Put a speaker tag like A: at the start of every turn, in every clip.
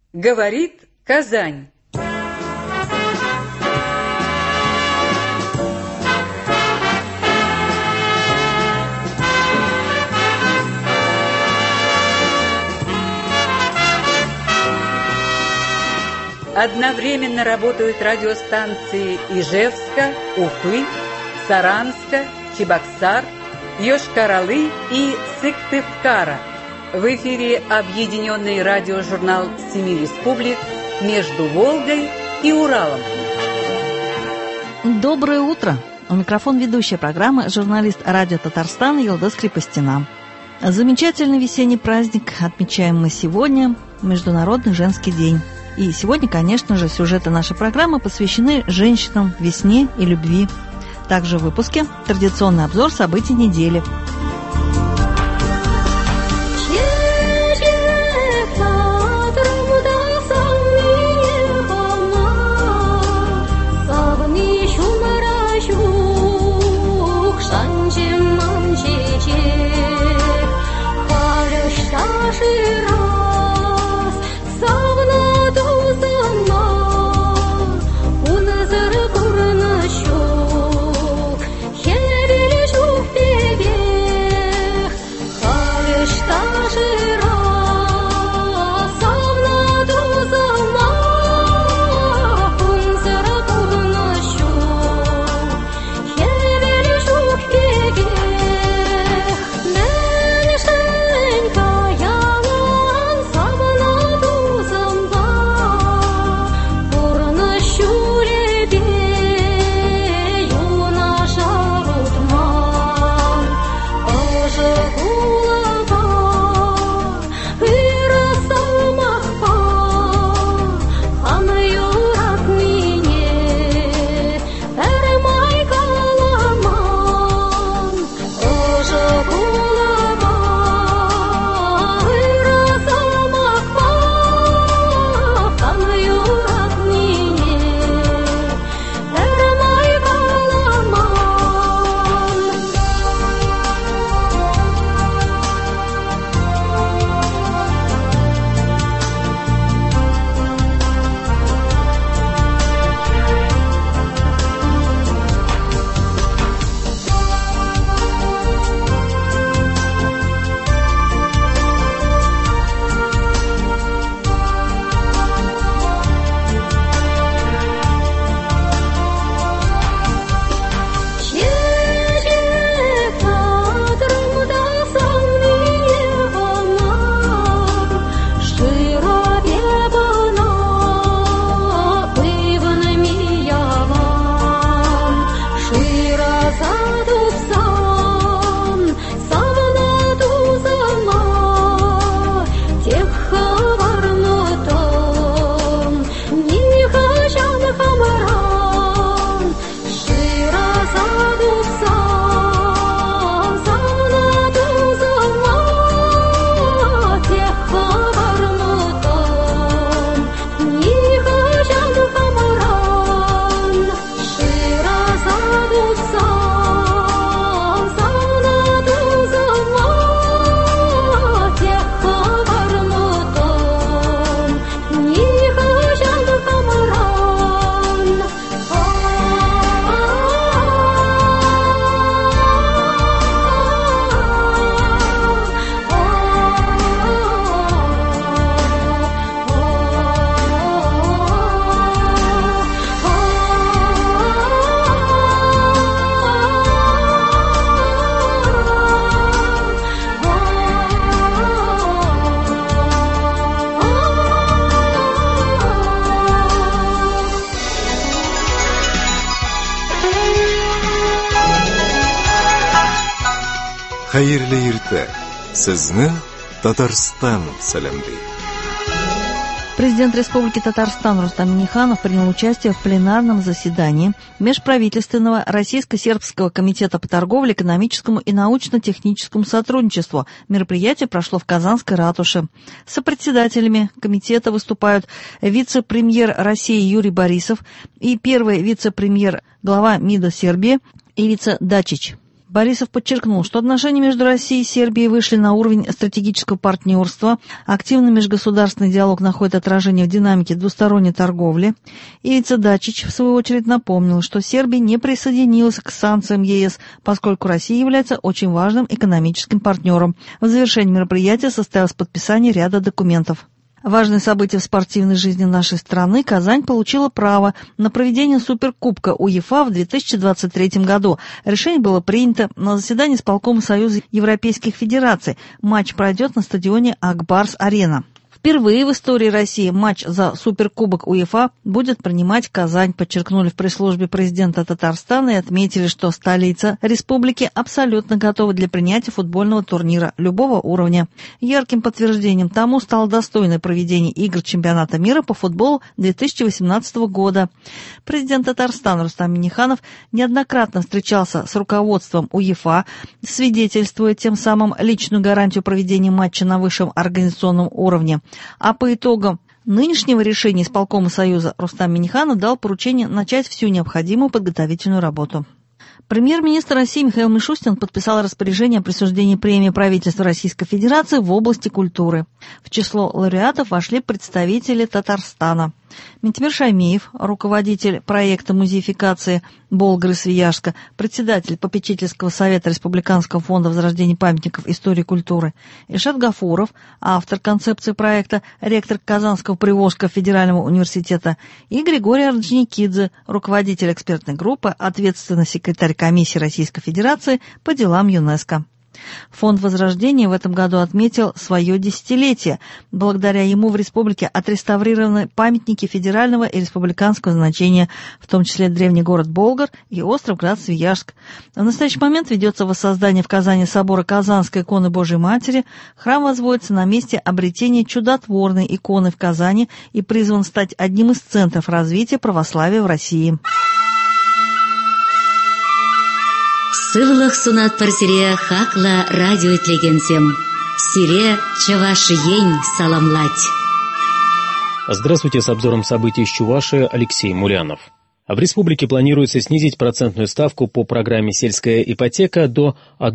A: Говорит Казань. Одновременно работают радиостанции Ижевска, Уфы, Саранска, Чебоксар, Йошкар-Олы и Сыктывкара. В эфире объединенный радиожурнал «Семи республик» между Волгой и Уралом.
B: Доброе утро! У микрофона ведущая программы журналист радио Татарстана Елдос Крепостина. Замечательный весенний праздник отмечаем мы сегодня, Международный женский день. И сегодня, конечно же, сюжеты нашей программы посвящены женщинам, весне и любви. Также в выпуске традиционный обзор событий недели.
C: Xayrli erta, sizni Татарстан саламлайт.
B: Президент Республики Татарстан Рустам Минниханов принял участие в пленарном заседании Межправительственного Российско-Сербского комитета по торговле, экономическому и научно-техническому сотрудничеству. Мероприятие прошло в Казанской ратуше. Сопредседателями комитета выступают вице-премьер России Юрий Борисов и первый вице-премьер, глава МИДа Сербии Ивица Дачич. Борисов подчеркнул, что отношения между Россией и Сербией вышли на уровень стратегического партнерства, активный межгосударственный диалог находит отражение в динамике двусторонней торговли. Иvica Dačić, в свою очередь, напомнил, что Сербия не присоединилась к санкциям ЕС, поскольку Россия является очень важным экономическим партнером. В завершении мероприятия состоялось подписание ряда документов. Важное событие в спортивной жизни нашей страны. Казань получила право на проведение Суперкубка УЕФА в 2023 году. Решение было принято на заседании исполкома Союза Европейских Федераций. Матч пройдет на стадионе Акбарс-Арена. Впервые в истории России матч за Суперкубок УЕФА будет принимать Казань, подчеркнули в пресс-службе президента Татарстана и отметили, что столица республики абсолютно готова для принятия футбольного турнира любого уровня. Ярким подтверждением тому стало достойное проведение игр чемпионата мира по футболу 2018 года. Президент Татарстана Рустам Минниханов неоднократно встречался с руководством УЕФА, свидетельствуя тем самым личную гарантию проведения матча на высшем организационном уровне. А по итогам нынешнего решения исполкома Союза Рустам Минниханов дал поручение начать всю необходимую подготовительную работу. Премьер-министр России Михаил Мишустин подписал распоряжение о присуждении премии правительства Российской Федерации в области культуры. В число лауреатов вошли представители Татарстана. Ментимир Шаймиев, руководитель проекта музеификации Болгары-Свияжска, председатель попечительского совета Республиканского фонда возрождения памятников истории и культуры, Ильшат Гафуров, автор концепции проекта, ректор Казанского Приволжского федерального университета, и Григорий Орджоникидзе, руководитель экспертной группы, ответственный секретарь комиссии Российской Федерации по делам ЮНЕСКО. Фонд Возрождения в этом году отметил свое десятилетие. Благодаря ему в республике отреставрированы памятники федерального и республиканского значения, в том числе древний город Болгар и остров Град-Свияжск. В настоящий момент ведется воссоздание в Казани собора Казанской иконы Божией Матери. Храм возводится на месте обретения чудотворной иконы в Казани и призван стать одним из центров развития православия в России.
D: Сывлых сунат парсире хакла радио итлегенсем. Сире Чувашиень саламлать.
E: Здравствуйте, с обзором событий из Чувашии Алексей Мулянов. В республике планируется снизить процентную ставку по программе «Сельская ипотека» до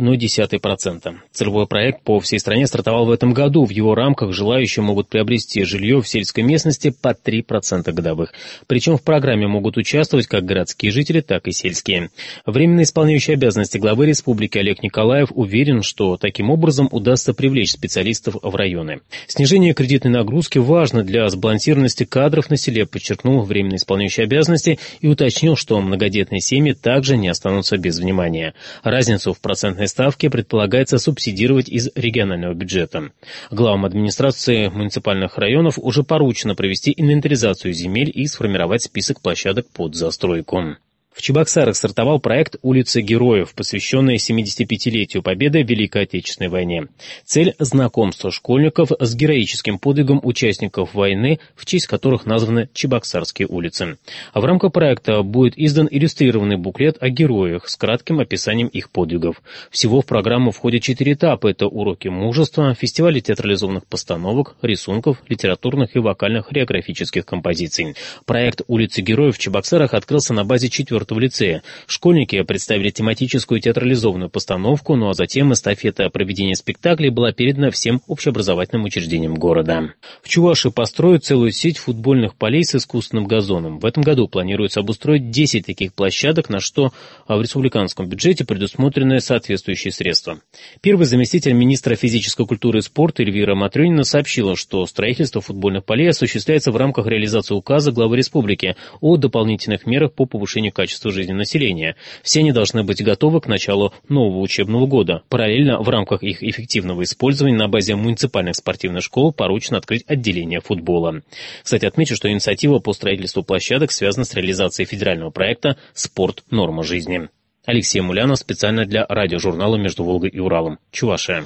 E: 0,1%. Целевой проект по всей стране стартовал в этом году. В его рамках желающие могут приобрести жилье в сельской местности по 3% годовых. Причем в программе могут участвовать как городские жители, так и сельские. Временно исполняющий обязанности главы республики Олег Николаев уверен, что таким образом удастся привлечь специалистов в районы. Снижение кредитной нагрузки важно для сбалансированности кадров на селе, подчеркнул временно исполняющий обязанности и уточнил, что многодетные семьи также не останутся без внимания. Разницу в процентной ставке предполагается субсидировать из регионального бюджета. Главам администрации муниципальных районов уже поручено провести инвентаризацию земель и сформировать список площадок под застройку. В Чебоксарах стартовал проект «Улицы Героев», посвященный 75-летию Победы в Великой Отечественной войне. Цель – знакомство школьников с героическим подвигом участников войны, в честь которых названы Чебоксарские улицы. А в рамках проекта будет издан иллюстрированный буклет о героях с кратким описанием их подвигов. Всего в программу входят 4 этапа – это уроки мужества, фестивали театрализованных постановок, рисунков, литературных и вокально-хореографических композиций. Проект «Улицы Героев» в Чебоксарах открылся на базе 4-го лицея. Школьники представили тематическую театрализованную постановку, ну а затем эстафета проведения спектаклей была передана всем общеобразовательным учреждениям города. В Чувашии построят целую сеть футбольных полей с искусственным газоном. В этом году планируется обустроить 10 таких площадок, на что в республиканском бюджете предусмотрены соответствующие средства. Первый заместитель министра физической культуры и спорта Эльвира Матрёнина сообщила, что строительство футбольных полей осуществляется в рамках реализации указа главы республики о дополнительных мерах по повышению качества жизни населения. Все они должны быть готовы к началу нового учебного года. Параллельно в рамках их эффективного использования на базе муниципальных спортивных школ поручено открыть отделение футбола. Кстати, отмечу, что инициатива по строительству площадок связана с реализацией федерального проекта «Спорт. Норма жизни». Алексей Мулянов специально для радиожурнала «Между Волгой и Уралом». Чувашия.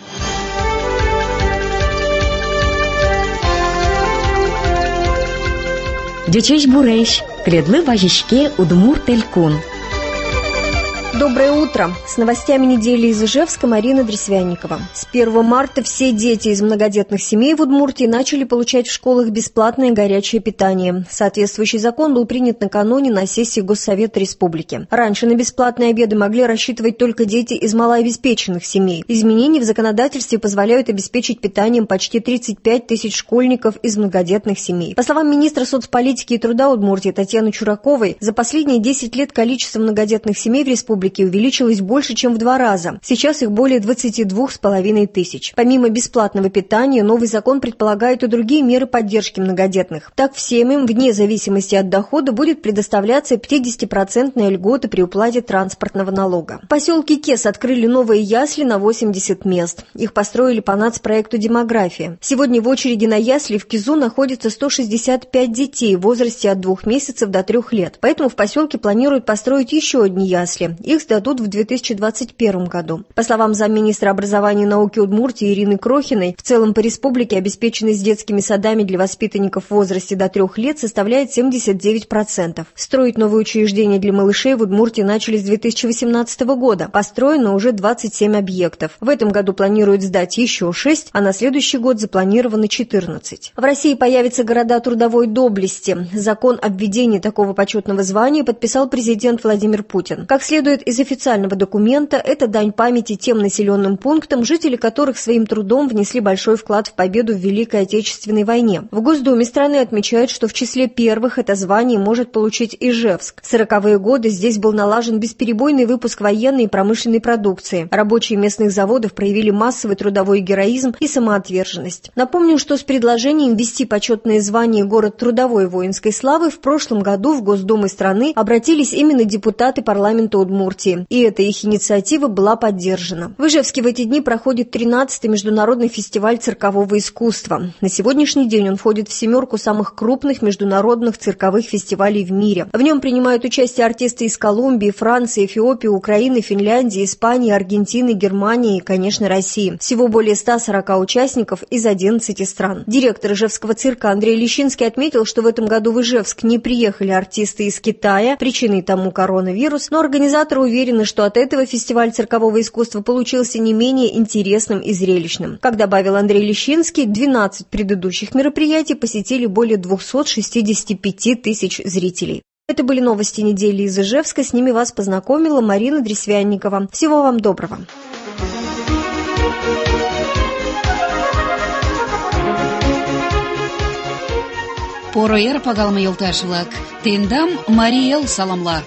D: Дючеш буреш, кредлы важишке удмур телькун.
F: Доброе утро! С новостями недели из Ижевска Марина Дресвянникова. С 1 марта все дети из многодетных семей в Удмуртии начали получать в школах бесплатное горячее питание. Соответствующий закон был принят накануне на сессии Госсовета Республики. Раньше на бесплатные обеды могли рассчитывать только дети из малообеспеченных семей. Изменения в законодательстве позволяют обеспечить питанием почти 35 тысяч школьников из многодетных семей. По словам министра соцполитики и труда Удмуртии Татьяны Чураковой, за последние 10 лет количество многодетных семей в республике увеличилось больше, чем в 2 раза. Сейчас их более 22,5 тысяч. Помимо бесплатного питания, новый закон предполагает и другие меры поддержки многодетных. Так, всем им, вне зависимости от дохода, будет предоставляться 50% льготы при уплате транспортного налога. В поселке Кес открыли новые ясли на 80 мест. Их построили по нацпроекту «Демография». Сегодня в очереди на ясли в Кизу находится 165 детей в возрасте от 2 месяцев до 3 лет. Поэтому в поселке планируют построить еще одни ясли. Их сдадут в 2021 году. По словам замминистра образования и науки Удмуртии Ирины Крохиной, в целом по республике обеспеченность детскими садами для воспитанников в возрасте до 3 лет составляет 79%. Строить новые учреждения для малышей в Удмуртии начали с 2018 года. Построено уже 27 объектов. В этом году планируют сдать еще 6, а на следующий год запланировано 14. В России появятся города трудовой доблести. Закон о введении такого почетного звания подписал президент Владимир Путин. Как следует из официального документа, это дань памяти тем населенным пунктам, жители которых своим трудом внесли большой вклад в победу в Великой Отечественной войне. В Госдуме страны отмечают, что в числе первых это звание может получить Ижевск. В 40-е годы здесь был налажен бесперебойный выпуск военной и промышленной продукции. Рабочие местных заводов проявили массовый трудовой героизм и самоотверженность. Напомню, что с предложением ввести почетное звание «Город трудовой воинской славы» в прошлом году в Госдуму страны обратились именно депутаты парламента Удмуртии. И эта их инициатива была поддержана. В Ижевске в эти дни проходит 13-й международный фестиваль циркового искусства. На сегодняшний день он входит в 7 самых крупных международных цирковых фестивалей в мире. В нем принимают участие артисты из Колумбии, Франции, Эфиопии, Украины, Финляндии, Испании, Аргентины, Германии и, конечно, России. Всего более 140 участников из 11 стран. Директор Ижевского цирка Андрей Лещинский отметил, что в этом году в Ижевск не приехали артисты из Китая, причиной тому коронавирус, но организаторы уверены, что от этого фестиваль циркового искусства получился не менее интересным и зрелищным. Как добавил Андрей Лещинский, 12 предыдущих мероприятий посетили более 265 тысяч зрителей. Это были новости недели из Ижевска. С ними вас познакомила Марина Дресвянникова. Всего вам доброго.
D: Пороер пагалмы елташ-влак. Тендам Мариэл саламлар.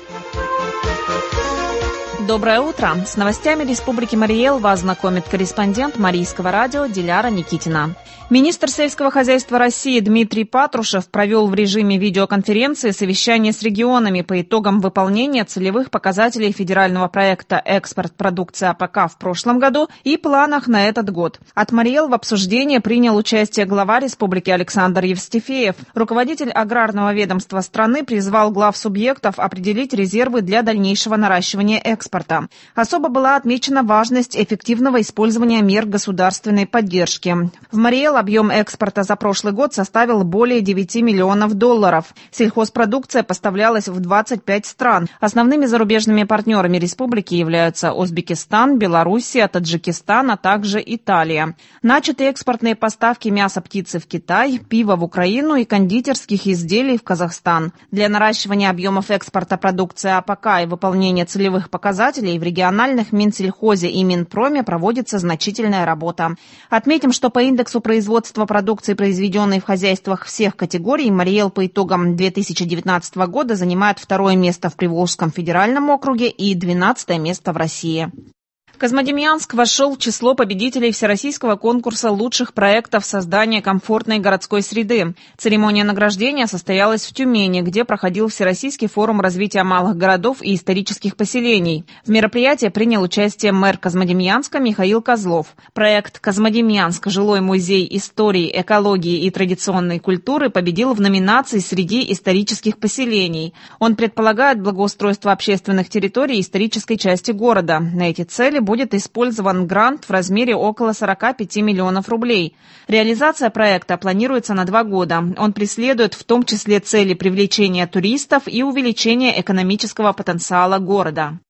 G: Доброе утро! С новостями Республики Марий Эл вас знакомит корреспондент Марийского радио Диляра Никитина. Министр сельского хозяйства России Дмитрий Патрушев провел в режиме видеоконференции совещание с регионами по итогам выполнения целевых показателей федерального проекта «Экспорт продукции АПК» в прошлом году и планах на этот год. От Марий Эл в обсуждении принял участие глава республики Александр Евстифеев. Руководитель аграрного ведомства страны призвал глав субъектов определить резервы для дальнейшего наращивания экспорта. Особо была отмечена важность эффективного использования мер государственной поддержки. В Марий Эл объем экспорта за прошлый год составил более 9 миллионов долларов. Сельхозпродукция поставлялась в 25 стран. Основными зарубежными партнерами республики являются Узбекистан, Белоруссия, Таджикистан, а также Италия. Начаты экспортные поставки мяса птицы в Китай, пива в Украину и кондитерских изделий в Казахстан. Для наращивания объемов экспорта продукции АПК и выполнения целевых показателей в региональных Минсельхозе и Минпроме проводится значительная работа. Отметим, что по индексу производства продукции, произведенной в хозяйствах всех категорий, Марий Эл по итогам 2019 года занимает 2-е место в Приволжском федеральном округе и 12-е место в России. Козмодемьянск вошел в число победителей всероссийского конкурса лучших проектов создания комфортной городской среды. Церемония награждения состоялась в Тюмени, где проходил Всероссийский форум развития малых городов и исторических поселений. В мероприятии принял участие мэр Козмодемьянска Михаил Козлов. Проект «Козмодемьянск. Жилой музей истории, экологии и традиционной культуры» победил в номинации «Среди исторических поселений». Он предполагает благоустройство общественных территорий исторической части города. На эти цели будет использован грант в размере около 45 миллионов рублей. Реализация проекта планируется на 2 года. Он преследует в том числе цели привлечения туристов и увеличения экономического потенциала города.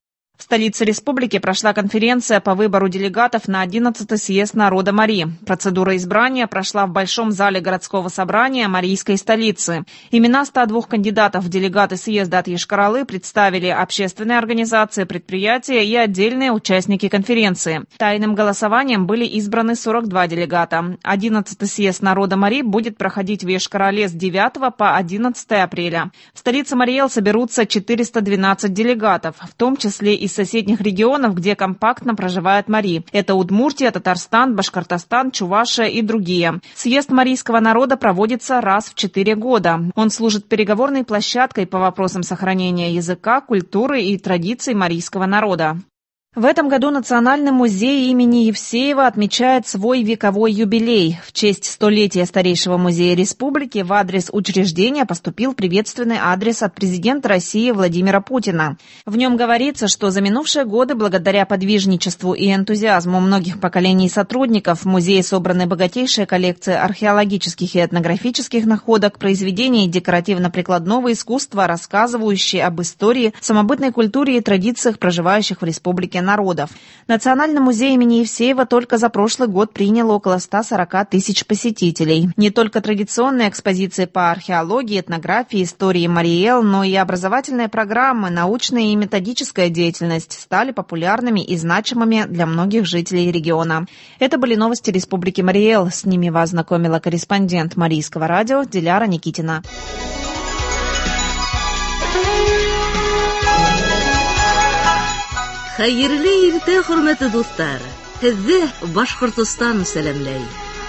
G: В столице республики прошла конференция по выбору делегатов на 11-й съезд народа Мари. Процедура избрания прошла в Большом зале городского собрания Марийской столицы. Имена 102 кандидатов в делегаты съезда от Йошкар-Олы представили общественные организации, предприятия и отдельные участники конференции. Тайным голосованием были избраны 42 делегата. 11-й съезд народа Мари будет проходить в Йошкар-Оле с 9 по 11 апреля. В столице Мари-Эл соберутся 412 делегатов, в том числе из соседних регионов, где компактно проживает Мари. Это Удмуртия, Татарстан, Башкортостан, Чувашия и другие. Съезд марийского народа проводится раз в 4 года. Он служит переговорной площадкой по вопросам сохранения языка, культуры и традиций марийского народа. В этом году Национальный музей имени Евсеева отмечает свой вековой юбилей. В честь столетия старейшего музея республики в адрес учреждения поступил приветственный адрес от президента России Владимира Путина. В нем говорится, что за минувшие годы, благодаря подвижничеству и энтузиазму многих поколений сотрудников, в музее собраны богатейшие коллекции археологических и этнографических находок, произведений декоративно-прикладного искусства, рассказывающие об истории, самобытной культуре и традициях проживающих в республике народов. Национальный музей имени Евсеева только за прошлый год принял около 140 тысяч посетителей. Не только традиционные экспозиции по археологии, этнографии, истории Мари-Эл, но и образовательные программы, научная и методическая деятельность стали популярными и значимыми для многих жителей региона. Это были новости Республики Мари-Эл. С ними вас знакомила корреспондент Марийского радио Диляра Никитина.
H: Хәерле иртә, хөрмәтле дуслар. Һезне Башкортостан сәламләй.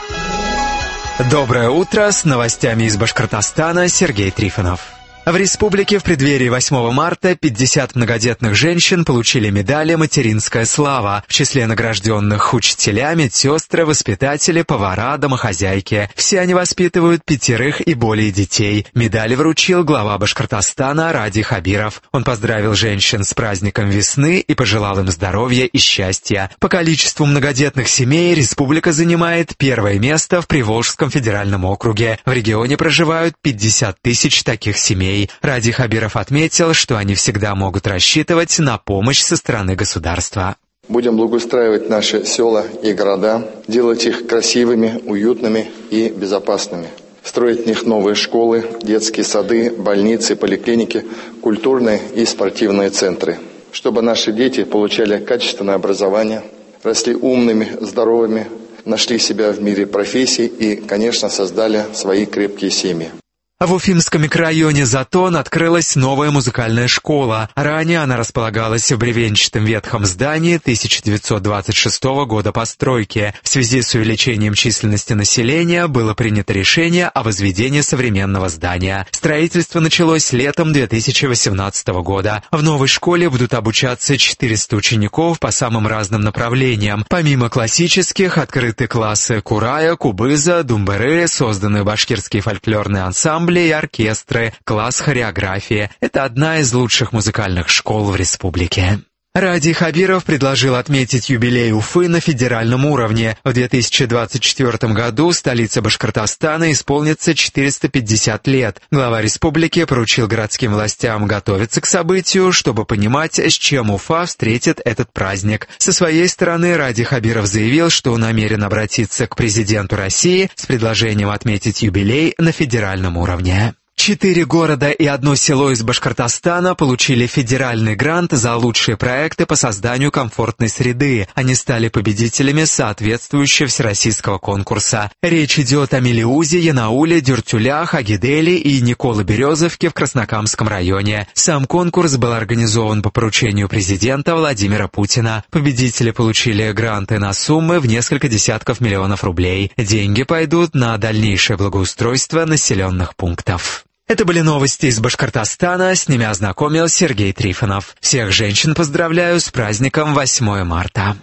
I: Доброе утро, с новостями из Башкортостана Сергей Трифонов. В республике в преддверии 8 марта 50 многодетных женщин получили медали «Материнская слава». В числе награжденных учителя, медсестры, воспитатели, повара, домохозяйки. Все они воспитывают 5 и более детей. Медали вручил глава Башкортостана Ради Хабиров. Он поздравил женщин с праздником весны и пожелал им здоровья и счастья. По количеству многодетных семей республика занимает 1 место в Приволжском федеральном округе. В регионе проживают 50 тысяч таких семей. Ради Хабиров отметил, что они всегда могут рассчитывать на помощь со стороны государства.
J: Будем благоустраивать наши села и города, делать их красивыми, уютными и безопасными. Строить в них новые школы, детские сады, больницы, поликлиники, культурные и спортивные центры. Чтобы наши дети получали качественное образование, росли умными, здоровыми, нашли себя в мире профессий и, конечно, создали свои крепкие семьи.
I: В Уфимском микрорайоне Затон открылась новая музыкальная школа. Ранее она располагалась в бревенчатом ветхом здании 1926 года постройки. В связи с увеличением численности населения было принято решение о возведении современного здания. Строительство началось летом 2018 года. В новой школе будут обучаться 400 учеников по самым разным направлениям. Помимо классических, открыты классы курая, кубыза, думберы, созданы башкирские фольклорные ансамбли и оркестры, класс хореографии. Это одна из лучших музыкальных школ в республике. Ради Хабиров предложил отметить юбилей Уфы на федеральном уровне. В 2024 году столице Башкортостана исполнится 450 лет. Глава республики поручил городским властям готовиться к событию, чтобы понимать, с чем Уфа встретит этот праздник. Со своей стороны Ради Хабиров заявил, что намерен обратиться к президенту России с предложением отметить юбилей на федеральном уровне. 4 города и 1 село из Башкортостана получили федеральный грант за лучшие проекты по созданию комфортной среды. Они стали победителями соответствующего всероссийского конкурса. Речь идет о Мелеузе, Янауле, Дюртюлях, Агиделе и Николо-Березовке в Краснокамском районе. Сам конкурс был организован по поручению президента Владимира Путина. Победители получили гранты на суммы в несколько десятков миллионов рублей. Деньги пойдут на дальнейшее благоустройство населенных пунктов. Это были новости из Башкортостана, с ними ознакомил Сергей Трифонов. Всех женщин поздравляю с праздником 8 марта.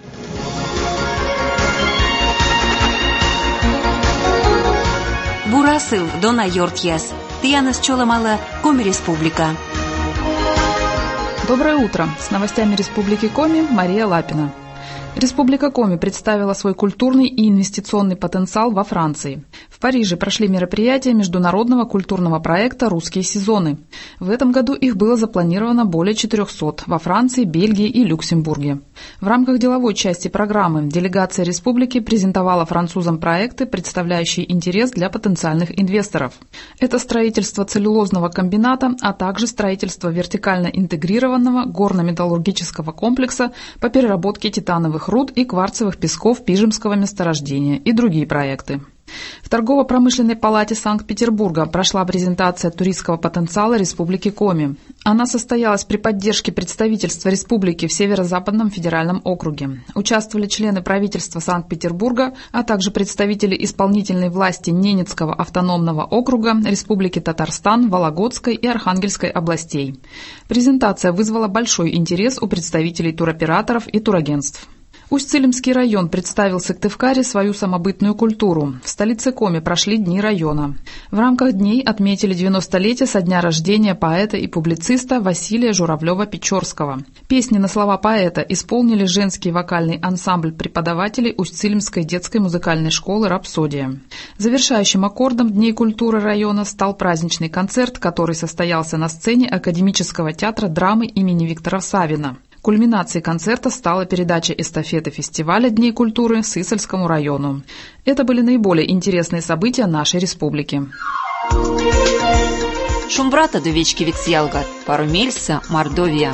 K: Бурасыл Дона Йортьяс. Тиана Счоламала, Коми Республика.
L: Доброе утро. С новостями Республики Коми Мария Лапина. Республика Коми представила свой культурный и инвестиционный потенциал во Франции. В Париже прошли мероприятия международного культурного проекта «Русские сезоны». В этом году их было запланировано более 400 во Франции, Бельгии и Люксембурге. В рамках деловой части программы делегация республики презентовала французам проекты, представляющие интерес для потенциальных инвесторов. Это строительство целлюлозного комбината, а также строительство вертикально интегрированного горно-металлургического комплекса по переработке титановых руд и кварцевых песков Пижемского месторождения и другие проекты. В Торгово-промышленной палате Санкт-Петербурга прошла презентация туристского потенциала Республики Коми. Она состоялась при поддержке представительства республики в Северо-Западном федеральном округе. Участвовали члены правительства Санкт-Петербурга, а также представители исполнительной власти Ненецкого автономного округа, Республики Татарстан, Вологодской и Архангельской областей. Презентация вызвала большой интерес у представителей туроператоров и турагентств. Усть-Цилимский район представил Сыктывкаре свою самобытную культуру. В столице Коми прошли Дни района. В рамках дней отметили 90-летие со дня рождения поэта и публициста Василия Журавлева-Печорского. Песни на слова поэта исполнили женский вокальный ансамбль преподавателей Усть-Цилимской детской музыкальной школы «Рапсодия». Завершающим аккордом Дней культуры района стал праздничный концерт, который состоялся на сцене Академического театра драмы имени Виктора Савина. Кульминацией концерта стала передача эстафеты фестиваля Дней культуры Сысольскому району. Это были наиболее интересные события нашей республики.
K: Шумбрата довечки Виксьялгат, Парумельса, Мордовия.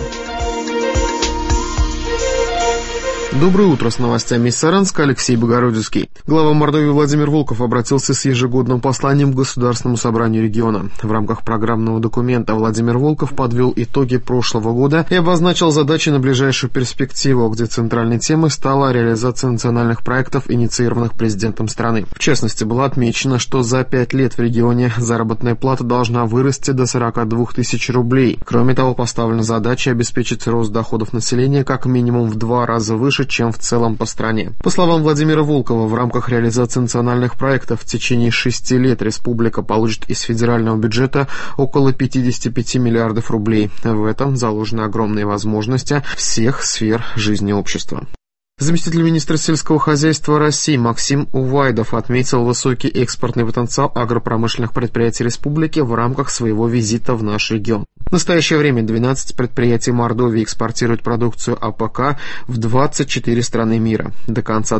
M: Доброе утро, с новостями из Саранска, Алексей Богородицкий. Глава Мордовии Владимир Волков обратился с ежегодным посланием к Государственному собранию региона. В рамках программного документа Владимир Волков подвел итоги прошлого года и обозначил задачи на ближайшую перспективу, где центральной темой стала реализация национальных проектов, инициированных президентом страны. В частности, было отмечено, что за 5 лет в регионе заработная плата должна вырасти до 42 тысяч рублей. Кроме того, поставлена задача обеспечить рост доходов населения как минимум в 2 раза выше, чем в целом по стране. По словам Владимира Волкова, в рамках реализации национальных проектов в течение 6 лет республика получит из федерального бюджета около 55 миллиардов рублей. В этом заложены огромные возможности всех сфер жизни общества. Заместитель министра сельского хозяйства России Максим Увайдов отметил высокий экспортный потенциал агропромышленных предприятий республики в рамках своего визита в наш регион. В настоящее время 12 предприятий Мордовии экспортируют продукцию АПК в 24 страны мира. До конца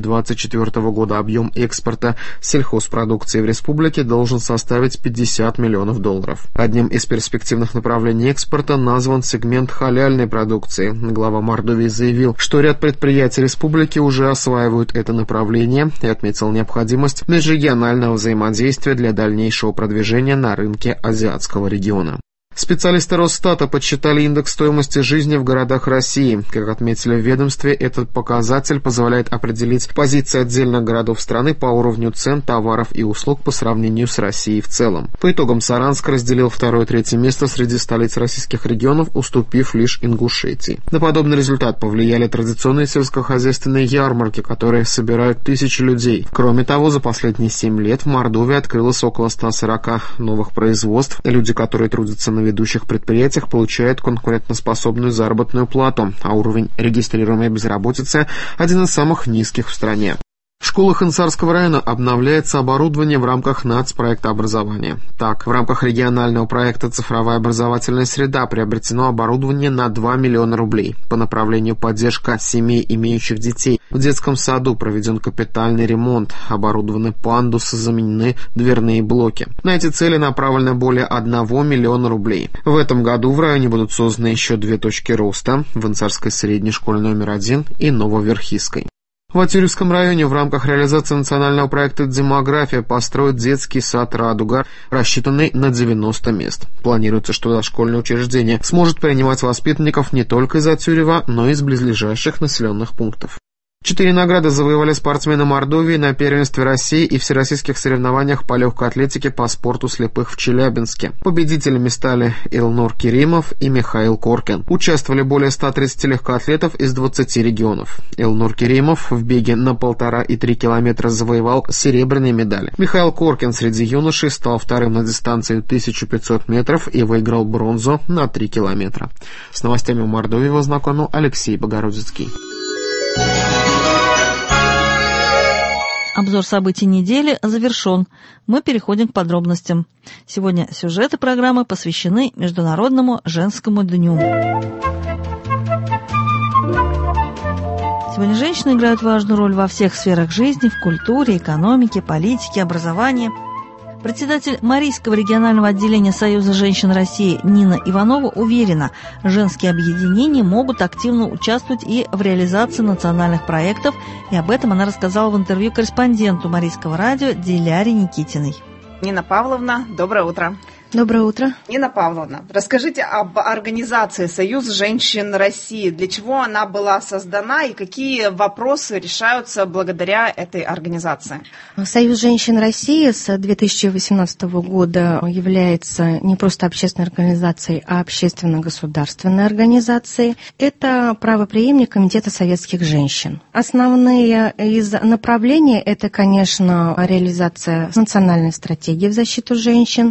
M: 2024 года объем экспорта сельхозпродукции в республике должен составить $50 миллионов. Одним из перспективных направлений экспорта назван сегмент халяльной продукции. Глава Мордовии заявил, что ряд предприятий республики уже осваивают это направление и отметил необходимость межрегионального взаимодействия для дальнейшего продвижения на рынке азиатского региона. Специалисты Росстата подсчитали индекс стоимости жизни в городах России. Как отметили в ведомстве, этот показатель позволяет определить позиции отдельных городов страны по уровню цен, товаров и услуг по сравнению с Россией в целом. По итогам Саранск разделил 2 и 3 место среди столиц российских регионов, уступив лишь Ингушетии. На подобный результат повлияли традиционные сельскохозяйственные ярмарки, которые собирают тысячи людей. Кроме того, за последние 7 лет в Мордовии открылось около 140 новых производств. Люди, которые трудятся на ведущих предприятиях, получают конкурентоспособную заработную плату, а уровень регистрируемой безработицы один из самых низких в стране. В школах Инсарского района обновляется оборудование в рамках нацпроекта образования. Так, в рамках регионального проекта «Цифровая образовательная среда» приобретено оборудование на 2 миллиона рублей. По направлению поддержка семей, имеющих детей, в детском саду проведен капитальный ремонт. Оборудованы пандусы, заменены дверные блоки. На эти цели направлено более 1 миллиона рублей. В этом году в районе будут созданы еще 2 точки роста – в Инсарской средней школе номер 1 и Нововерхийской. В Атюревском районе в рамках реализации национального проекта «Демография» построят детский сад «Радуга», рассчитанный на 90 мест. Планируется, что дошкольное учреждение сможет принимать воспитанников не только из Атюрева, но и из близлежащих населенных пунктов. 4 награды завоевали спортсмены Мордовии на первенстве России и всероссийских соревнованиях по легкой атлетике по спорту слепых в Челябинске. Победителями стали Элнур Керимов и Михаил Коркин. Участвовали более 130 легкоатлетов из 20 регионов. Элнур Керимов в беге на 1,5 и 3 километра завоевал серебряные медали. Михаил Коркин среди юношей стал вторым на дистанции 1500 метров и выиграл бронзу на 3 километра. С новостями в Мордовии вас знакомил Алексей Богородицкий.
B: Обзор событий недели завершен. Мы переходим к подробностям. Сегодня сюжеты программы посвящены Международному женскому дню. Сегодня женщины играют важную роль во всех сферах жизни, в культуре, экономике, политике, образовании. Председатель Марийского регионального отделения Союза женщин России Нина Иванова уверена, женские объединения могут активно участвовать и в реализации национальных проектов, и об этом она рассказала в интервью корреспонденту Марийского радио Диляре Никитиной.
G: Нина Павловна, доброе утро.
N: Доброе утро.
G: Нина Павловна, расскажите об организации «Союз женщин России». Для чего она была создана и какие вопросы решаются благодаря этой организации?
N: Союз женщин России с 2018 года является не просто общественной организацией, а общественно-государственной организацией. Это правопреемник Комитета советских женщин. Основные из направлений – это, конечно, реализация национальной стратегии в защиту женщин,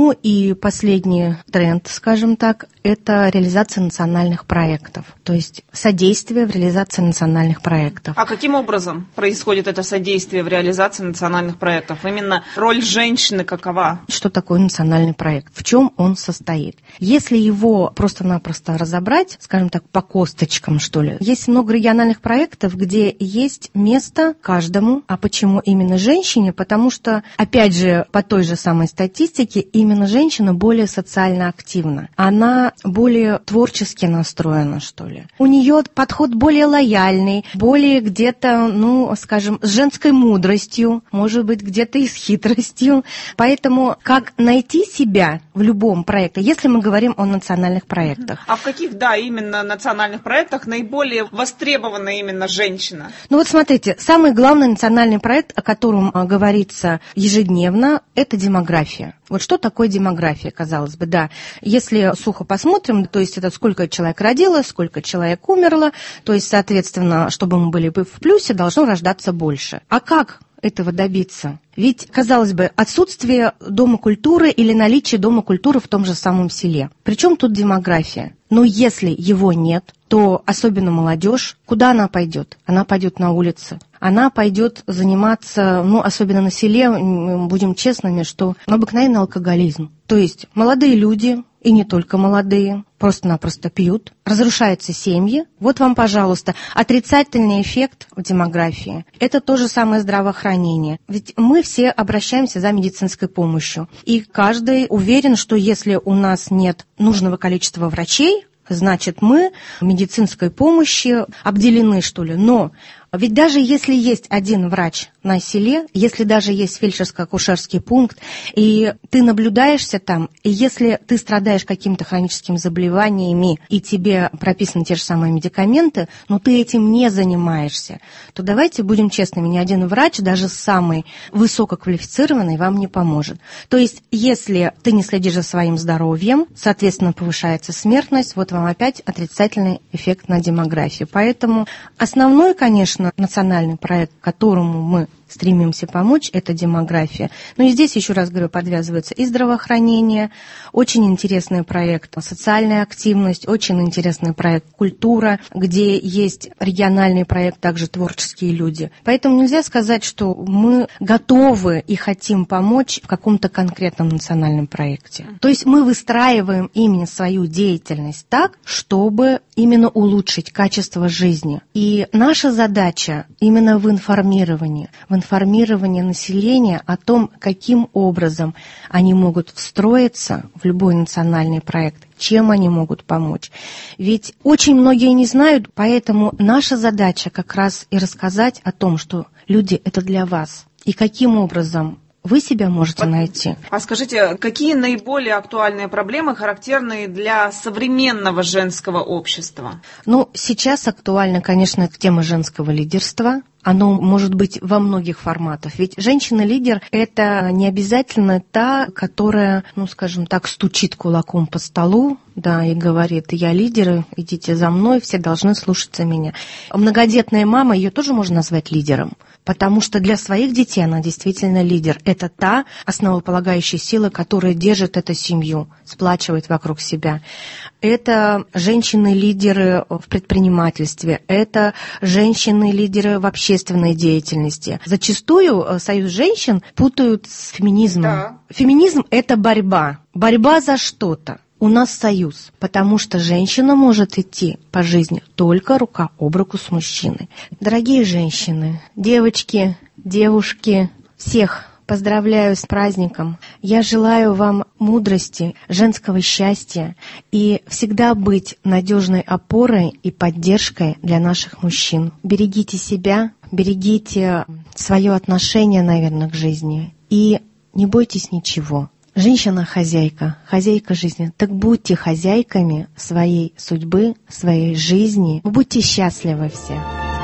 N: и последний тренд, скажем так, это реализация национальных проектов, то есть содействие в реализации национальных проектов.
G: А каким образом происходит это содействие в реализации национальных проектов? Именно роль женщины какова?
N: Что такое национальный проект? В чем он состоит? Если его просто-напросто разобрать, скажем так, по косточкам, что ли, есть много региональных проектов, где есть место каждому. А почему именно женщине? Потому что, опять же, по той же самой статистике, именно женщина более социально активна. Она более творчески настроена, что ли. У нее подход более лояльный, более где-то, скажем, с женской мудростью, может быть, где-то и с хитростью. Поэтому как найти себя в любом проекте, если мы говорим о национальных проектах?
G: А в каких, именно национальных проектах наиболее востребована именно женщина?
N: Смотрите, самый главный национальный проект, о котором говорится ежедневно, это демография. Что такое демография, казалось бы, да. Если сухо посмотрим, то есть это сколько человек родилось, сколько человек умерло, то есть, соответственно, чтобы мы были бы в плюсе, должно рождаться больше. А как этого добиться? Ведь, казалось бы, отсутствие дома культуры или наличие дома культуры в том же самом селе. Причем тут демография? Но если его нет, то особенно молодежь, куда она пойдет? Она пойдет на улицы. Она пойдет заниматься, особенно на селе, будем честными, что обыкновенный алкоголизм. То есть молодые люди, и не только молодые, просто-напросто пьют, разрушаются семьи. Вот вам, пожалуйста, отрицательный эффект в демографии. Это то же самое здравоохранение. Ведь мы все обращаемся за медицинской помощью. И каждый уверен, что если у нас нет нужного количества врачей, значит, мы медицинской помощи обделены, что ли. Но ведь даже если есть один врач на селе, если даже есть фельдшерско-акушерский пункт, и ты наблюдаешься там, и если ты страдаешь какими-то хроническими заболеваниями, и тебе прописаны те же самые медикаменты, но ты этим не занимаешься, то давайте будем честными, ни один врач, даже самый высококвалифицированный, вам не поможет. То есть, если ты не следишь за своим здоровьем, соответственно, повышается смертность, вот вам опять отрицательный эффект на демографию. Поэтому основной, конечно, национальный проект, которому мы стремимся помочь, это демография. Но и здесь, еще раз говорю, подвязывается и здравоохранение, очень интересный проект социальная активность, очень интересный проект культура, где есть региональный проект, также творческие люди. Поэтому нельзя сказать, что мы готовы и хотим помочь в каком-то конкретном национальном проекте. То есть мы выстраиваем именно свою деятельность так, чтобы именно улучшить качество жизни. И наша задача именно в информировании населения о том, каким образом они могут встроиться в любой национальный проект, чем они могут помочь. Ведь очень многие не знают, поэтому наша задача как раз и рассказать о том, что люди — это для вас, и каким образом вы себя можете найти.
G: А скажите, какие наиболее актуальные проблемы характерны для современного женского общества?
N: Сейчас актуальна, конечно, тема женского лидерства. оно может быть во многих форматах. Ведь женщина-лидер – это не обязательно та, которая, скажем так, стучит кулаком по столу, да, и говорит: я лидер, идите за мной, все должны слушаться меня. Многодетная мама, ее тоже можно назвать лидером, потому что для своих детей она действительно лидер. Это та основополагающая сила, которая держит эту семью, сплачивает вокруг себя. Это женщины-лидеры в предпринимательстве, это женщины-лидеры в общественной деятельности. Зачастую союз женщин путают с феминизмом. Да. Феминизм – это борьба. Борьба за что-то. У нас союз, потому что женщина может идти по жизни только рука об руку с мужчиной. Дорогие женщины, девочки, девушки, всех поздравляю с праздником. Я желаю вам мудрости, женского счастья и всегда быть надежной опорой и поддержкой для наших мужчин. Берегите себя, берегите свое отношение, наверное, к жизни и не бойтесь ничего. Женщина – хозяйка, хозяйка жизни. Так будьте хозяйками своей судьбы, своей жизни. Будьте счастливы все.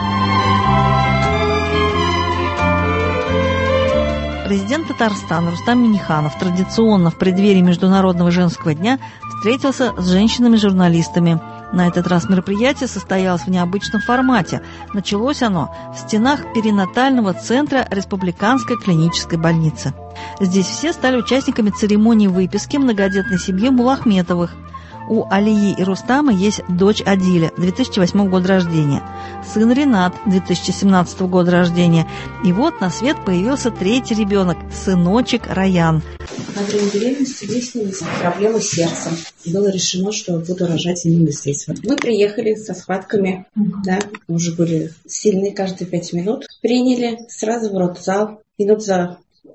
B: Президент Татарстана Рустам Минниханов традиционно в преддверии Международного женского дня встретился с женщинами-журналистами. На этот раз мероприятие состоялось в необычном формате. Началось оно в стенах перинатального центра Республиканской клинической больницы. Здесь все стали участниками церемонии выписки многодетной семьи Мулахметовых. У Алии и Рустама есть дочь Адиля, 2008 года рождения, сын Ренат, 2017 года рождения. И вот на свет появился третий ребенок, сыночек Раян.
O: Во время беременности выяснились проблемы с сердцем. Было решено, что буду рожать именно здесь. Мы приехали со схватками, да, уже были сильные каждые 5 минут. Приняли, сразу в родзал, минут за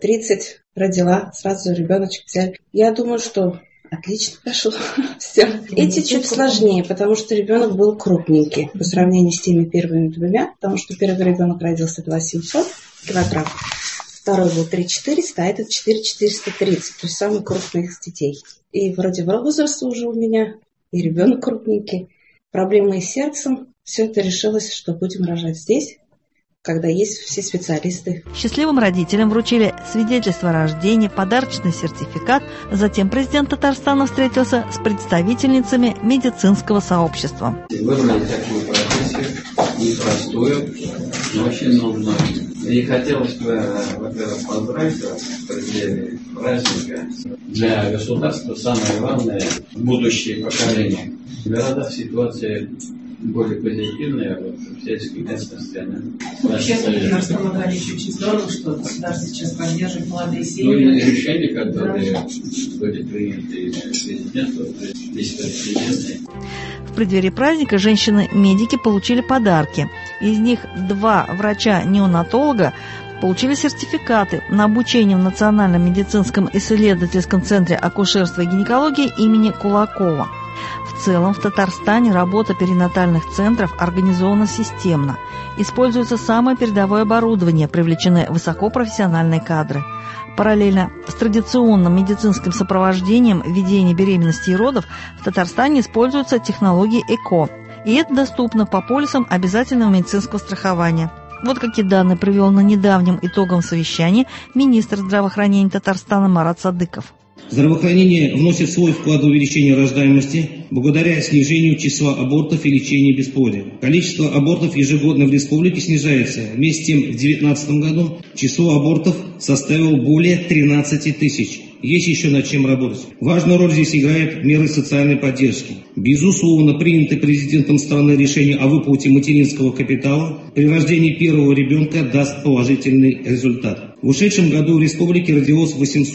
O: 30 родила, сразу ребеночек взяли. Я думаю, что отлично прошло все. Эти чуть сложнее, потому что ребенок был крупненький по сравнению с теми первыми двумя, потому что первый ребенок родился 2700 килограмм, второй был 3400, а этот 4430, то есть самый крупный из детей. И вроде возраст уже у меня, и ребенок крупненький. Проблемы с сердцем, все это решилось, что будем рожать здесь, когда есть все специалисты.
B: Счастливым родителям вручили свидетельство о рождении, подарочный сертификат. Затем президент Татарстана встретился с представительницами медицинского сообщества.
P: Выбрали такую профессию, непростую, но очень нужную. И хотелось бы, во-первых, поздравить вас в преддверии праздника. Для государства самое главное – будущее поколение. В городах ситуация более позитивная, вот в сельской местности она.
O: Вообще, государство говорит, очень здорово, что государство сейчас поддерживает молодые семьи.
P: Ну и решения, которые были приняты президентом, вице-президентом.
B: В преддверии праздника женщины-медики получили подарки. Из них 2 врача-неонатолога получили сертификаты на обучение в Национальном медицинском исследовательском центре акушерства и гинекологии имени Кулакова. В целом в Татарстане работа перинатальных центров организована системно. Используется самое передовое оборудование, привлечены высокопрофессиональные кадры. Параллельно с традиционным медицинским сопровождением ведения беременности и родов в Татарстане используются технологии ЭКО. И это доступно по полисам обязательного медицинского страхования. Вот какие данные привел на недавнем итоговом совещании министр здравоохранения Татарстана Марат Садыков.
Q: Здравоохранение вносит свой вклад в увеличение рождаемости благодаря снижению числа абортов и лечения бесплодия. Количество абортов ежегодно в республике снижается. Вместе с тем, в 2019 году число абортов составило более 13 тысяч. Есть еще над чем работать. Важную роль здесь играют меры социальной поддержки. Безусловно, принятое президентом страны решение о выплате материнского капитала при рождении первого ребенка даст положительный результат. В ушедшем году в республике родилось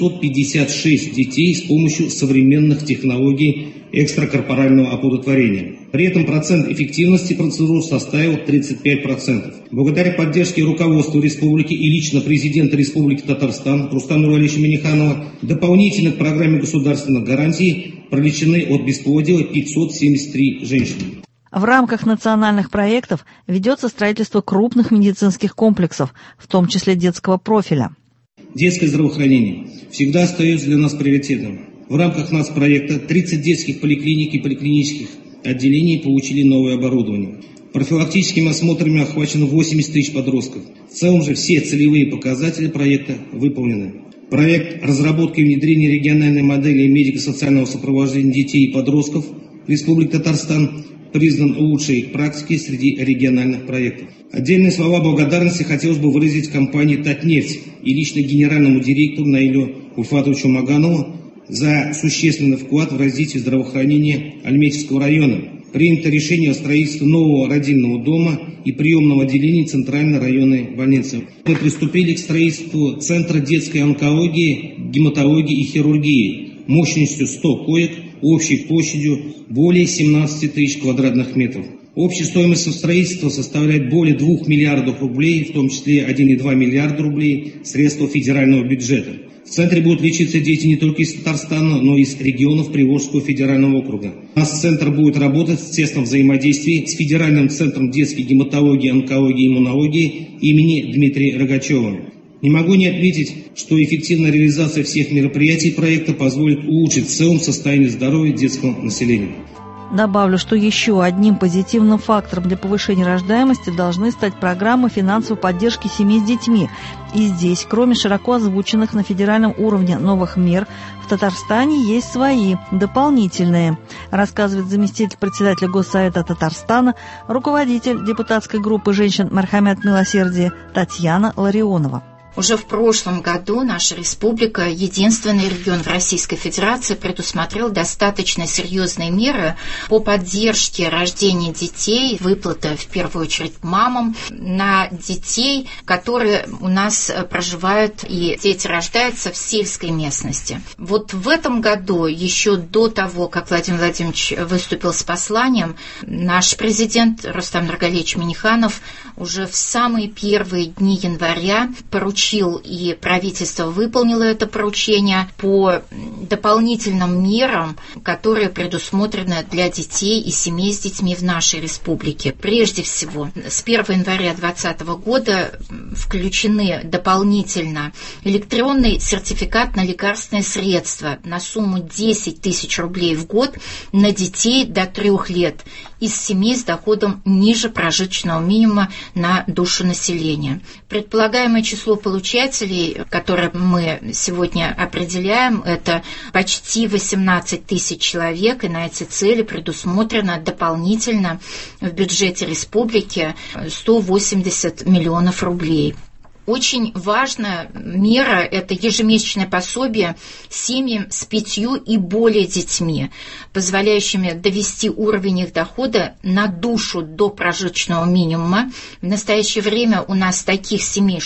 Q: 856 детей с помощью современных технологий экстракорпорального оплодотворения. При этом процент эффективности процедур составил 35%. Благодаря поддержке руководства республики и лично президента Республики Татарстан Рустама Нуралиевича Минниханова дополнительно к программе государственных гарантий пролечены от бесплодия 573 женщины.
B: В рамках национальных проектов ведется строительство крупных медицинских комплексов, в том числе детского профиля.
Q: Детское здравоохранение всегда остается для нас приоритетом. В рамках нацпроекта 30 детских поликлиник и поликлинических отделений получили новое оборудование. Профилактическими осмотрами охвачено 80 тысяч подростков. В целом же все целевые показатели проекта выполнены. Проект разработки и внедрения региональной модели медико-социального сопровождения детей и подростков Республики Татарстан признан лучшей практикой среди региональных проектов. Отдельные слова благодарности хотелось бы выразить компании «Татнефть» и лично генеральному директору Наилю Ульфатовичу Маганову за существенный вклад в развитие здравоохранения Альметьевского района. Принято решение о строительстве нового родильного дома и приемного отделения Центральной районной больницы. Мы приступили к строительству Центра детской онкологии, гематологии и хирургии мощностью 100 коек, общей площадью более 17 тысяч квадратных метров. Общая стоимость строительства составляет более 2 миллиардов рублей, в том числе 1,2 миллиарда рублей средства федерального бюджета. В центре будут лечиться дети не только из Татарстана, но и из регионов Приволжского федерального округа. У нас центр будет работать в тесном взаимодействии с Федеральным центром детской гематологии, онкологии и иммунологии имени Дмитрия Рогачева. Не могу не отметить, что эффективная реализация всех мероприятий проекта позволит улучшить в целом состояние здоровья детского населения.
B: Добавлю, что еще одним позитивным фактором для повышения рождаемости должны стать программы финансовой поддержки семей с детьми. И здесь, кроме широко озвученных на федеральном уровне новых мер, в Татарстане есть свои, дополнительные, рассказывает заместитель председателя Госсовета Татарстана, руководитель депутатской группы женщин «Мархамят Милосердие» Татьяна Ларионова.
R: Уже в прошлом году наша республика, единственный регион в Российской Федерации, предусмотрел достаточно серьезные меры по поддержке рождения детей, выплаты в первую очередь мамам на детей, которые у нас проживают, и дети рождаются в сельской местности. Вот в этом году, еще до того, как Владимир Владимирович выступил с посланием, наш президент Рустам Нургалиевич Минниханов уже в самые первые дни января поручил, и правительство выполнило это поручение по дополнительным мерам, которые предусмотрены для детей и семей с детьми в нашей республике. Прежде всего, с 1 января 2020 года включены дополнительно электронный сертификат на лекарственные средства на сумму 10 тысяч рублей в год на детей до 3 лет из семей с доходом ниже прожиточного минимума на душу населения. Предполагаемое число получателей, которое мы сегодня определяем, это почти 18 тысяч человек, и на эти цели предусмотрено дополнительно в бюджете республики 180 миллионов рублей. Очень важная мера – это ежемесячное пособие семьям с 5 и более детьми, позволяющими довести уровень их дохода на душу до прожиточного минимума. В настоящее время у нас таких семей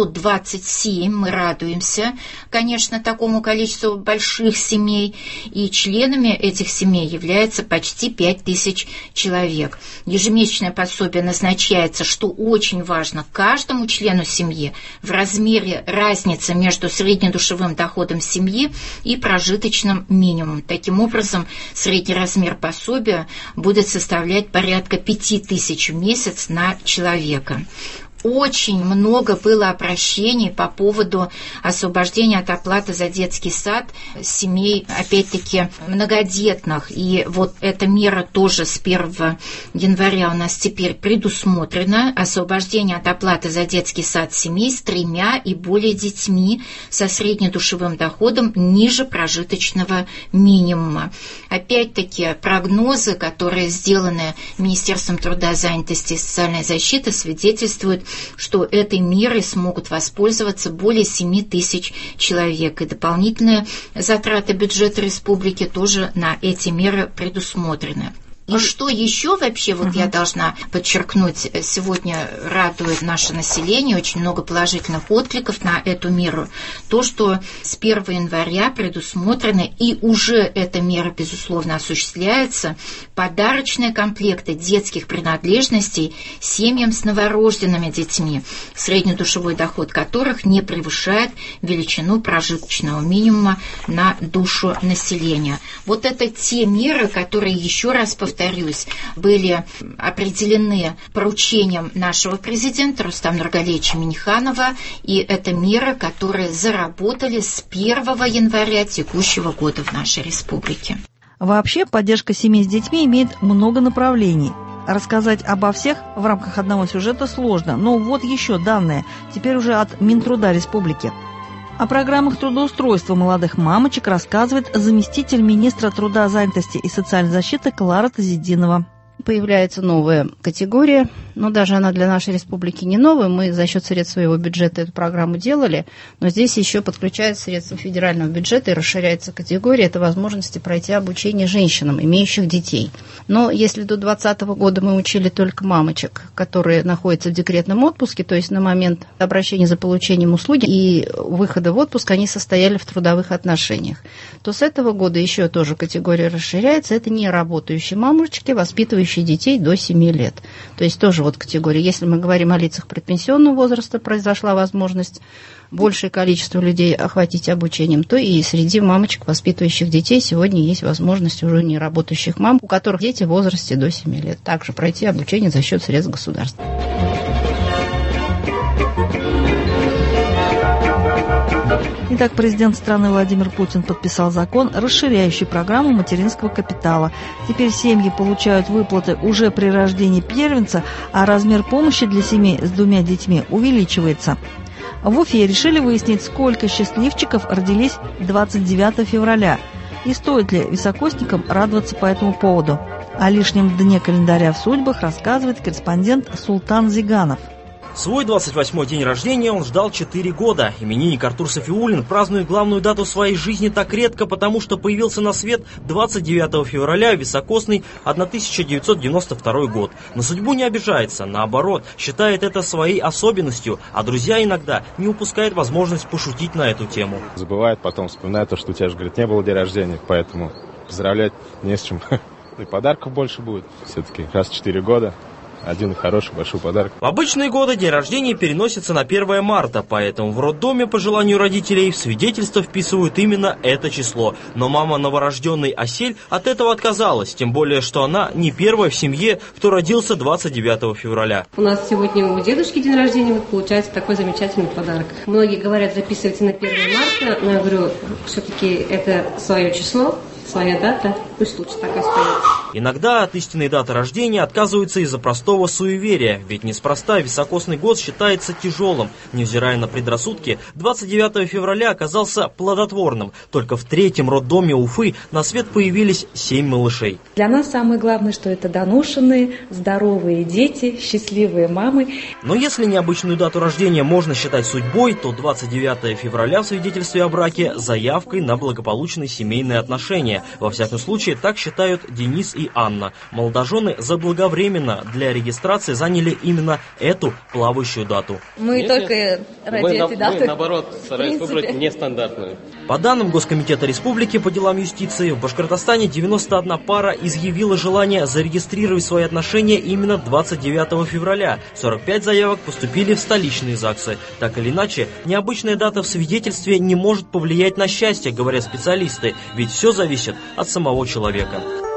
R: 627, мы радуемся, конечно, такому количеству больших семей, и членами этих семей является почти 5000 человек. Ежемесячное пособие назначается, что очень важно, каждому члену семьи в размере разницы между среднедушевым доходом семьи и прожиточным минимумом. Таким образом, средний размер пособия будет составлять порядка 5000 в месяц на человека. Очень много было обращений по поводу освобождения от оплаты за детский сад семей, опять-таки, многодетных. И вот эта мера тоже с 1 января у нас теперь предусмотрена. Освобождение от оплаты за детский сад семей с 3 и более детьми со среднедушевым доходом ниже прожиточного минимума. Опять-таки, прогнозы, которые сделаны Министерством труда, занятости и социальной защиты, свидетельствуют, что этой мерой смогут воспользоваться более 7 тысяч человек. И дополнительные затраты бюджета республики тоже на эти меры предусмотрены. И что еще вообще, вот я должна подчеркнуть, сегодня радует наше население, очень много положительных откликов на эту меру, то, что с 1 января предусмотрены, и уже эта мера, безусловно, осуществляется, подарочные комплекты детских принадлежностей семьям с новорожденными детьми, среднедушевой доход которых не превышает величину прожиточного минимума на душу населения. Вот это те меры, которые, еще раз повторюсь, были определены поручением нашего президента Рустама Нургалиевича Минниханова, и это меры, которые заработали с 1 января текущего года в нашей республике.
B: Вообще, поддержка семей с детьми имеет много направлений. Рассказать обо всех в рамках одного сюжета сложно, но вот еще данные, теперь уже от Минтруда Республики. О программах трудоустройства молодых мамочек рассказывает заместитель министра труда, занятости и социальной защиты Клара Тазидинова.
S: Появляется новая категория, но даже она для нашей республики не новая. Мы за счет средств своего бюджета эту программу делали, но здесь еще подключаются средства федерального бюджета и расширяется категория. Это возможности пройти обучение женщинам, имеющих детей. Но если до 2020 года мы учили только мамочек, которые находятся в декретном отпуске, то есть на момент обращения за получением услуги и выхода в отпуск они состояли в трудовых отношениях, то с этого года еще тоже категория расширяется. Это не работающие мамочки, воспитывающие детей до 7 лет. То есть тоже вот категория. Если мы говорим о лицах предпенсионного возраста, произошла возможность большее количество людей охватить обучением, то и среди мамочек, воспитывающих детей, сегодня есть возможность уже не работающих мам, у которых дети в возрасте до 7 лет, также пройти обучение за счет средств государства.
B: Итак, президент страны Владимир Путин подписал закон, расширяющий программу материнского капитала. Теперь семьи получают выплаты уже при рождении первенца, а размер помощи для семей с 2 детьми увеличивается. В Уфе решили выяснить, сколько счастливчиков родились 29 февраля и стоит ли високосникам радоваться по этому поводу. О лишнем дне календаря в судьбах рассказывает корреспондент Султан Зиганов.
T: Свой 28-й день рождения он ждал 4 года. Именинник Артур Сафиуллин празднует главную дату своей жизни так редко, потому что появился на свет 29 февраля, високосный 1992 год. На судьбу не обижается, наоборот, считает это своей особенностью, а друзья иногда не упускают возможность пошутить на эту тему.
U: Забывает, потом вспоминает то, что у тебя же, говорит, не было дня рождения, поэтому поздравлять не с чем. И подарков больше будет. Все-таки раз в 4 года. Один хороший большой подарок.
T: В обычные годы день рождения переносится на 1 марта, поэтому в роддоме по желанию родителей в свидетельство вписывают именно это число. Но мама новорожденной Асель от этого отказалась, тем более, что она не первая в семье, кто родился 29 февраля.
V: У нас сегодня у дедушки день рождения, вот получается такой замечательный подарок. Многие говорят, записывайте на 1 марта, но я говорю, все-таки это свое число, своя дата, пусть лучше так и остается.
T: Иногда от истинной даты рождения отказываются из-за простого суеверия, ведь неспроста високосный год считается тяжелым. Невзирая на предрассудки, 29 февраля оказался плодотворным. Только в 3-м роддоме Уфы на свет появились 7 малышей.
W: Для нас самое главное, что это доношенные, здоровые дети, счастливые мамы.
T: Но если необычную дату рождения можно считать судьбой, то 29 февраля в свидетельстве о браке заявкой на благополучные семейные отношения. Во всяком случае, так считают Денис и Анна. Молодожены заблаговременно для регистрации заняли именно эту плавающую дату.
W: Мы только ради этой даты.
X: Мы, наоборот, стараемся выбрать нестандартную.
T: По данным Госкомитета Республики по делам юстиции, в Башкортостане 91 пара изъявила желание зарегистрировать свои отношения именно 29 февраля. 45 заявок поступили в столичные ЗАГСы. Так или иначе, необычная дата в свидетельстве не может повлиять на счастье, говорят специалисты, ведь все зависит от самого человека.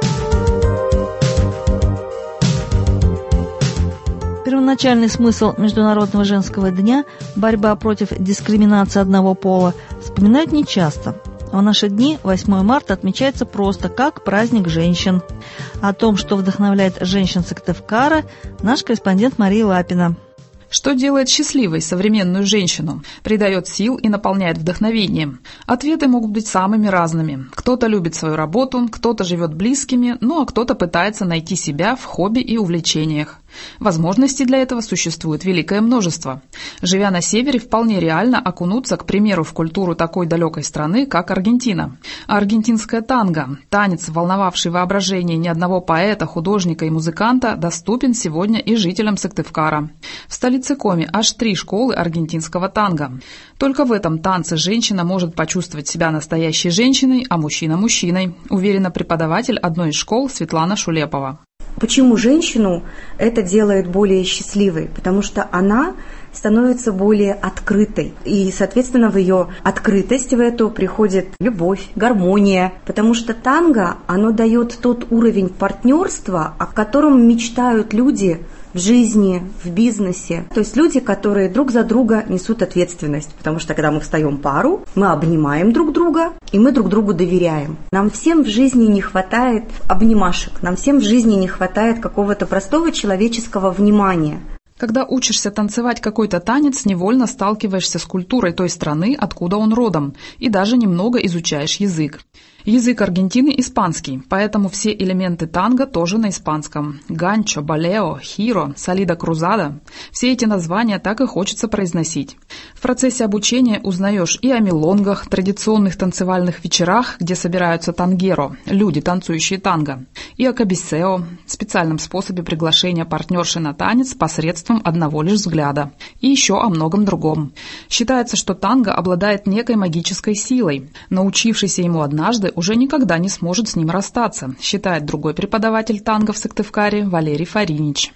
B: Первоначальный смысл Международного женского дня – борьба против дискриминации одного пола – вспоминают нечасто. В наши дни 8 марта отмечается просто как праздник женщин. О том, что вдохновляет женщин Сыктывкара, наш корреспондент Мария Лапина.
L: Что делает счастливой современную женщину, придает сил и наполняет вдохновением? Ответы могут быть самыми разными. Кто-то любит свою работу, кто-то живет близкими, ну а кто-то пытается найти себя в хобби и увлечениях. Возможностей для этого существует великое множество. Живя на севере, вполне реально окунуться, к примеру, в культуру такой далекой страны, как Аргентина. Аргентинское танго, танец, волновавший воображение ни одного поэта, художника и музыканта, доступен сегодня и жителям Сыктывкара. В столице Коми аж 3 школы аргентинского танго. Только в этом танце женщина может почувствовать себя настоящей женщиной, а мужчина – мужчиной, уверена преподаватель одной из школ Светлана Шулепова.
Y: Почему женщину это делает более счастливой? Потому что она становится более открытой. И, соответственно, в ее открытость в эту приходит любовь, гармония. Потому что танго, оно дает тот уровень партнерства, о котором мечтают люди в жизни, в бизнесе. То есть люди, которые друг за друга несут ответственность. Потому что когда мы встаем в пару, мы обнимаем друг друга, и мы друг другу доверяем. Нам всем в жизни не хватает обнимашек, нам всем в жизни не хватает какого-то простого человеческого внимания.
L: Когда учишься танцевать какой-то танец, невольно сталкиваешься с культурой той страны, откуда он родом, и даже немного изучаешь язык. Язык Аргентины – испанский, поэтому все элементы танго тоже на испанском. Ганчо, балео, хиро, салида крузада – все эти названия так и хочется произносить. В процессе обучения узнаешь и о милонгах, традиционных танцевальных вечерах, где собираются тангеро – люди, танцующие танго, и о кабисео – специальном способе приглашения партнерши на танец посредством одного лишь взгляда, и еще о многом другом. Считается, что танго обладает некой магической силой. Научившийся ему однажды, уже никогда не сможет с ним расстаться, считает другой преподаватель танго в Сыктывкаре Валерий Фаринич.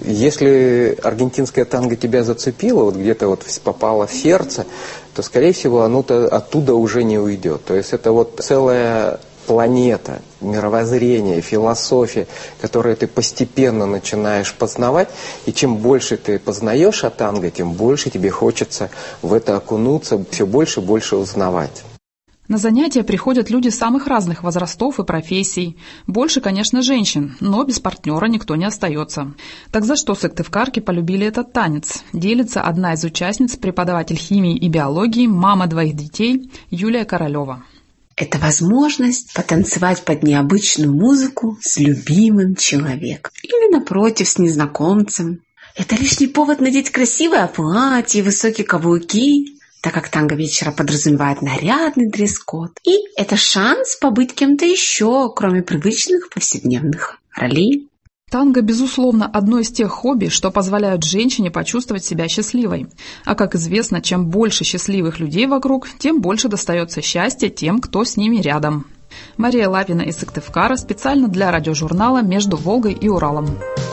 A: Если аргентинское танго тебя зацепило, вот где-то вот попало в сердце, то, скорее всего, оно-то оттуда уже не уйдет. То есть это вот целая планета, мировоззрение, философия, которую ты постепенно начинаешь познавать, и чем больше ты познаешь о танго, тем больше тебе хочется в это окунуться, все больше и больше узнавать.
L: На занятия приходят люди самых разных возрастов и профессий. Больше, конечно, женщин, но без партнера никто не остается. Так за что сыктывкарки полюбили этот танец? Делится одна из участниц, преподаватель химии и биологии, мама 2 детей Юлия Королева.
C: Это возможность потанцевать под необычную музыку с любимым человеком. Или, напротив, с незнакомцем. Это лишний повод надеть красивое платье, высокие каблуки, так как танго вечера подразумевает нарядный дресс-код. И это шанс побыть кем-то еще, кроме привычных повседневных ролей.
L: Танго, безусловно, одно из тех хобби, что позволяют женщине почувствовать себя счастливой. А как известно, чем больше счастливых людей вокруг, тем больше достается счастья тем, кто с ними рядом. Мария Лапина из Сыктывкара специально для радиожурнала «Между Волгой и Уралом».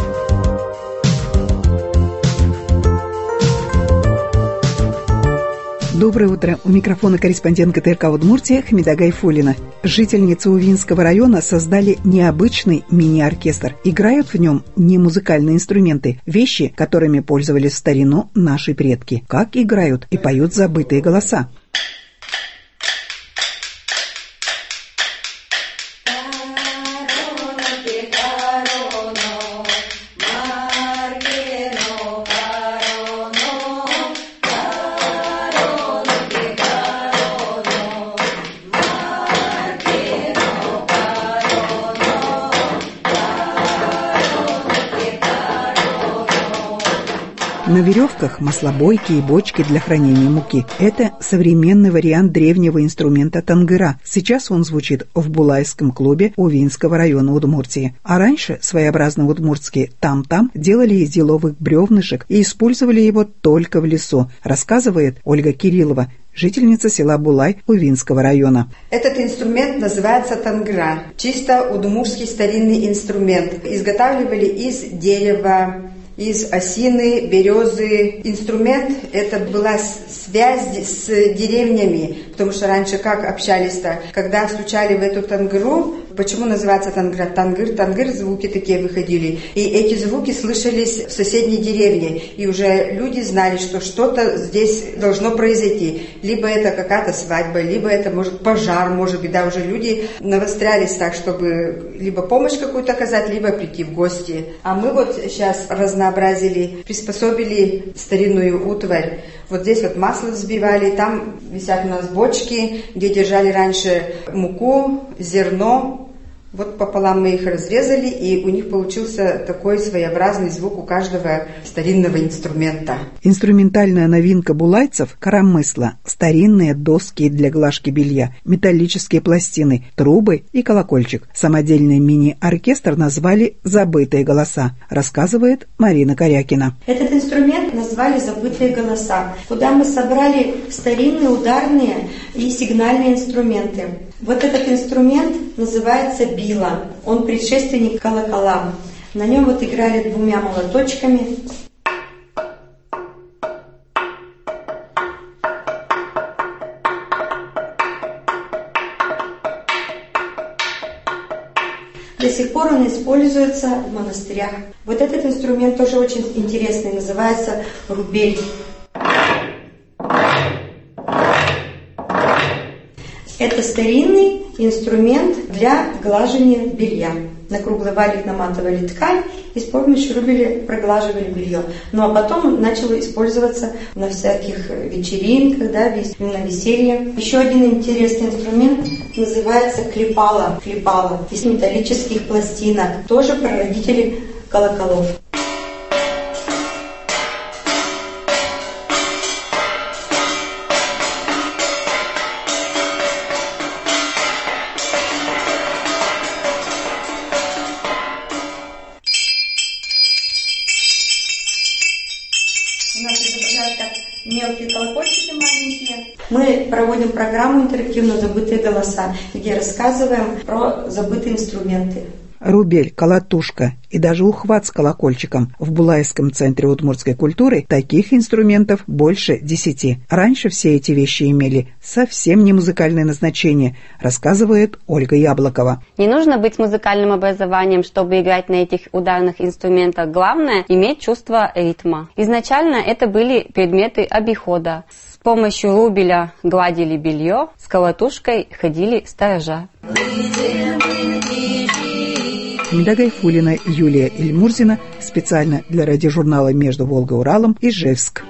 D: Доброе утро. У микрофона корреспондент ГТРК Удмуртия Хамида Гайфуллина. Жительницы Увинского района создали необычный мини-оркестр. Играют в нем не музыкальные инструменты, вещи, которыми пользовались в старину наши предки. Как играют и поют забытые голоса. На веревках маслобойки и бочки для хранения муки. Это современный вариант древнего инструмента тангыра. Сейчас он звучит в Булайском клубе Увинского района Удмуртии. А раньше своеобразно удмуртские там-там делали из еловых бревнышек и использовали его только в лесу, рассказывает Ольга Кириллова, жительница села Булай Увинского района.
E: Этот инструмент называется тангыра. Чисто удмуртский старинный инструмент. Изготавливали из дерева, из осины, березы. Инструмент – это была связь с деревнями, потому что раньше как общались-то? Когда стучали в эту тангыру, почему называется тангыра? Тангыр, звуки такие выходили. И эти звуки слышались в соседней деревне. И уже люди знали, что что-то здесь должно произойти. Либо это какая-то свадьба, либо это, может, пожар, может быть. Да, уже люди навострялись так, чтобы либо помощь какую-то оказать, либо прийти в гости. А мы вот сейчас разнообразили, приспособили старинную утварь. Вот здесь вот масло взбивали, там висят у нас бочки, где держали раньше муку, зерно. Вот пополам мы их разрезали, и у них получился такой своеобразный звук у каждого старинного инструмента.
D: Инструментальная новинка булайцев – коромысла, старинные доски для глажки белья, металлические пластины, трубы и колокольчик. Самодельный мини-оркестр назвали «Забытые голоса», рассказывает Марина Корякина.
F: Этот инструмент назвали «Забытые голоса», куда мы собрали старинные ударные и сигнальные инструменты. Вот этот инструмент называется била. Он предшественник колоколам. На нем вот играли 2 молоточками. До сих пор он используется в монастырях. Вот этот инструмент тоже очень интересный, называется рубель. Это старинный инструмент для глажения белья. На круглый валик наматывали ткань и с помощью рубеля проглаживали белье. Ну а потом он начал использоваться на всяких вечеринках, да, на веселье. Еще один интересный инструмент называется клепало. Клепало из металлических пластинок. Тоже прародители колоколов. Мелкие колокольчики маленькие. Мы проводим программу интерактивную «Забытые голоса», где рассказываем про забытые инструменты.
D: Рубель, колотушка и даже ухват с колокольчиком. В Булайском центре удмуртской культуры таких инструментов больше 10. Раньше все эти вещи имели совсем не музыкальное назначение, рассказывает Ольга Яблокова.
H: Не нужно быть музыкальным образованием, чтобы играть на этих ударных инструментах. Главное – иметь чувство ритма. Изначально это были предметы обихода. С помощью рубеля гладили белье, с колотушкой ходили сторожа.
D: Медагай Фулина, Юлия Ильмурзина специально для радиожурнала «Между Волгой и Уралом», Ижевск.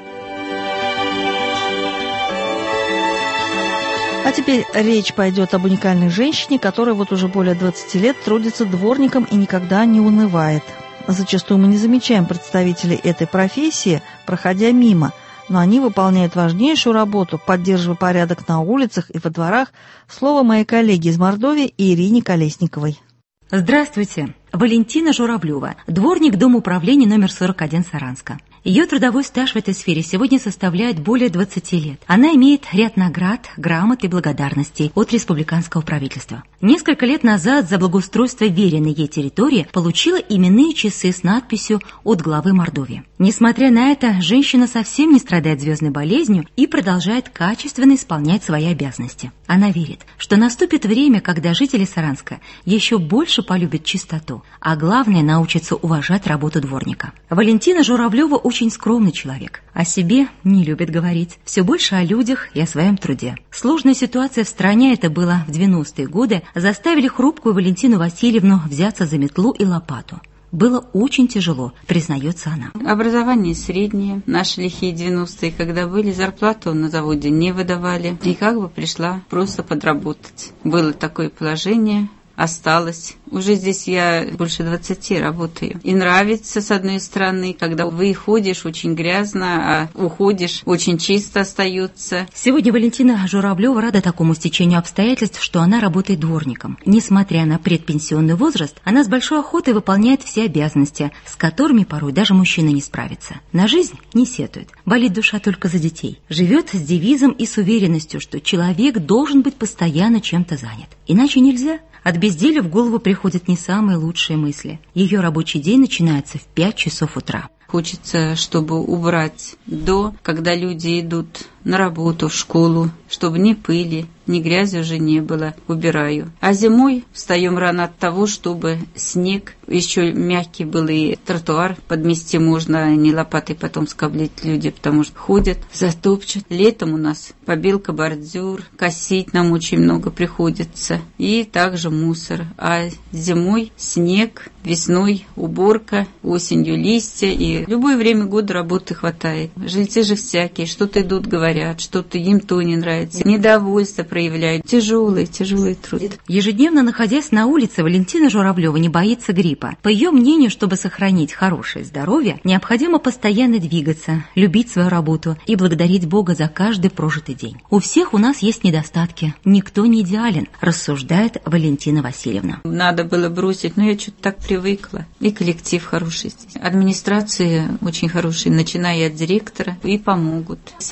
B: А теперь речь пойдет об уникальной женщине, которая вот уже более 20 лет трудится дворником и никогда не унывает. Зачастую мы не замечаем представителей этой профессии, проходя мимо, но они выполняют важнейшую работу, поддерживая порядок на улицах и во дворах. Слово моей коллеги из Мордовии Ирине Колесниковой.
I: Здравствуйте! Валентина Журавлева, дворник Дома управления номер 41 Саранска. Ее трудовой стаж в этой сфере сегодня составляет более 20 лет. Она имеет ряд наград, грамот и благодарностей от республиканского правительства. Несколько лет назад за благоустройство веренной ей территории получила именные часы с надписью от главы Мордовии. Несмотря на это, женщина совсем не страдает звездной болезнью и продолжает качественно исполнять свои обязанности. Она верит, что наступит время, когда жители Саранска еще больше полюбят чистоту, а главное, научатся уважать работу дворника. Валентина Журавлева очень скромный человек. О себе не любит говорить. Все больше о людях и о своем труде. Сложная ситуация в стране, это было в 90-е годы, заставили хрупкую Валентину Васильевну взяться за метлу и лопату. Было очень тяжело, признается она.
J: Образование среднее. Наши лихие 90-е, когда были, зарплату на заводе не выдавали. И как бы пришла просто подработать. Было такое положение. Осталось. Уже здесь я больше 20 работаю. И нравится, с одной стороны, когда выходишь очень грязно, а уходишь очень чисто остается.
I: Сегодня Валентина Журавлева рада такому стечению обстоятельств, что она работает дворником. Несмотря на предпенсионный возраст, она с большой охотой выполняет все обязанности, с которыми порой даже мужчина не справится. На жизнь не сетует. Болит душа только за детей. Живет с девизом и с уверенностью, что человек должен быть постоянно чем-то занят. Иначе нельзя. От безделия в голову приходят не самые лучшие мысли. Ее рабочий день начинается в 5 часов утра.
J: Хочется, чтобы убрать когда люди идут на работу, в школу, чтобы ни пыли, ни грязи уже не было. Убираю. А зимой встаем рано от того, чтобы снег еще мягкий был, и тротуар подмести можно, не лопатой потом скоблить люди, потому что ходят, затопчут. Летом у нас побелка, бордюр, косить нам очень много приходится. И также мусор. А зимой снег, весной уборка, осенью листья. И в любое время года работы хватает. Жильцы же всякие, что-то идут, говорят, что-то им то не нравится. Недовольство проявляют. Тяжелый труд.
I: Ежедневно находясь на улице, Валентина Журавлева не боится гриппа. По ее мнению, чтобы сохранить хорошее здоровье, необходимо постоянно двигаться, любить свою работу и благодарить Бога за каждый прожитый день. У всех у нас есть недостатки. Никто не идеален, рассуждает Валентина Васильевна.
J: Надо было бросить, но я что-то так привыкла. И коллектив хороший здесь. Администрация очень хорошая, начиная от директора, и помогут. С самых первых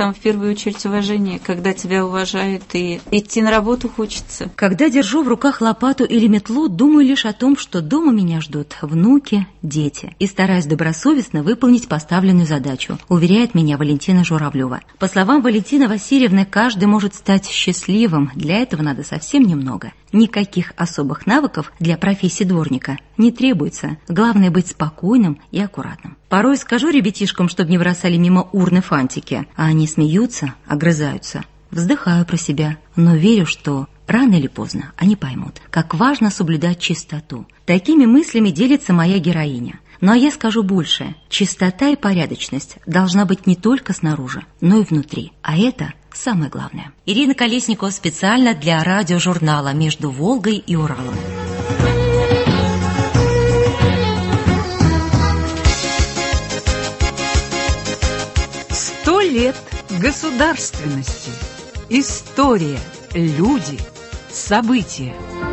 J: первую очередь уважение, когда тебя уважают, и идти на работу хочется.
I: Когда держу в руках лопату или метлу, думаю лишь о том, что дома меня ждут внуки, дети. И стараюсь добросовестно выполнить поставленную задачу, уверяет меня Валентина Журавлева. По словам Валентины Васильевны, каждый может стать счастливым. Для этого надо совсем немного. Никаких особых навыков для профессии дворника не требуется. Главное быть спокойным и аккуратным. Порой скажу ребятишкам, чтобы не бросали мимо урны фантики, а они смеются, огрызаются. Вздыхаю про себя, но верю, что рано или поздно они поймут, как важно соблюдать чистоту. Такими мыслями делится моя героиня. Ну а я скажу больше. Чистота и порядочность должна быть не только снаружи, но и внутри. А это самое главное. Ирина Колесникова специально для радиожурнала «Между Волгой и Уралом».
G: «100 лет государственности. История, люди, события».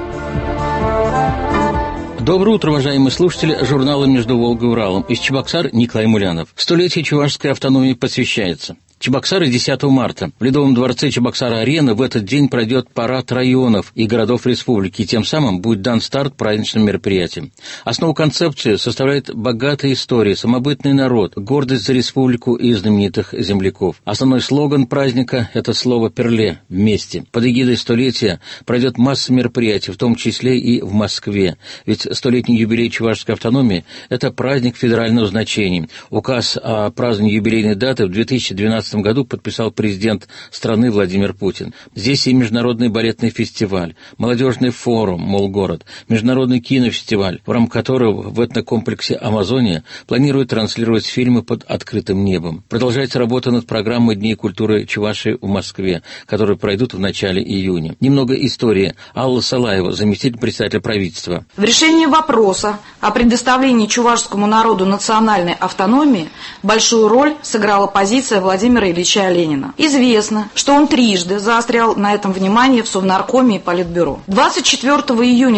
K: Доброе утро, уважаемые слушатели журнала «Между Волгой и Уралом». Из Чебоксар Николай Мулянов. 100-летие чувашской автономии посвящается. Чебоксары 10 марта. В Ледовом дворце Чебоксара-Арены в этот день пройдет парад районов и городов республики, и тем самым будет дан старт праздничным мероприятиям. Основу концепции составляет богатая история, самобытный народ, гордость за республику и знаменитых земляков. Основной слоган праздника – это слово «перле» – «вместе». Под эгидой столетия пройдет масса мероприятий, в том числе и в Москве. Ведь 100-летний юбилей чувашской автономии – это праздник федерального значения. Указ о праздновании юбилейной даты в 2012 году подписал президент страны Владимир Путин. Здесь и международный балетный фестиваль, молодежный форум «Молгород», международный кинофестиваль, в рамках которого в этнокомплексе «Амазония» планируют транслировать фильмы под открытым небом. Продолжается работа над программой Дней культуры Чувашии в Москве, которые пройдут в начале июня. Немного истории. Алла Салаева, заместитель председателя правительства.
M: В решении вопроса о предоставлении чувашскому народу национальной автономии большую роль сыграла позиция Владимира Ильича Ленина. Известно, что он трижды заострял на этом внимание в Совнаркоме и Политбюро. 24 июня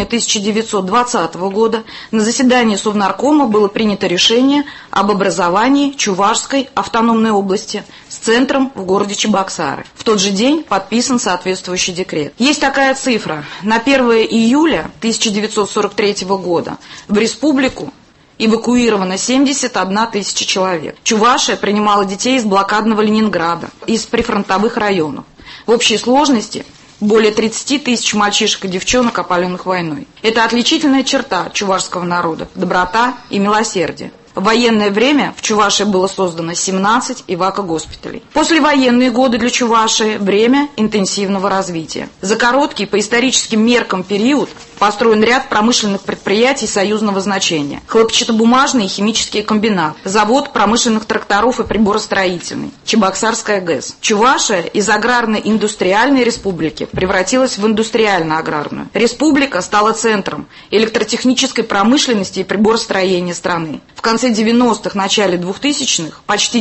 M: 1920 года на заседании Совнаркома было принято решение об образовании Чувашской автономной области с центром в городе Чебоксары. В тот же день подписан соответствующий декрет. Есть такая цифра. На 1 июля 1943 года в республику эвакуировано 71 тысяча человек. Чувашия принимала детей из блокадного Ленинграда, из прифронтовых районов. В общей сложности более 30 тысяч мальчишек и девчонок, опаленных войной. Это отличительная черта чувашского народа – доброта и милосердие. В военное время в Чувашии было создано 17 эвакогоспиталей. Послевоенные годы для Чувашии – время интенсивного развития. За короткий по историческим меркам период построен ряд промышленных предприятий союзного значения. Хлопчатобумажный и химический комбинат, завод промышленных тракторов и приборостроительный, Чебоксарская ГЭС. Чувашия из аграрно-индустриальной республики превратилась в индустриально-аграрную. Республика стала центром электротехнической промышленности и приборостроения страны. В конце 90-х, начале 2000-х почти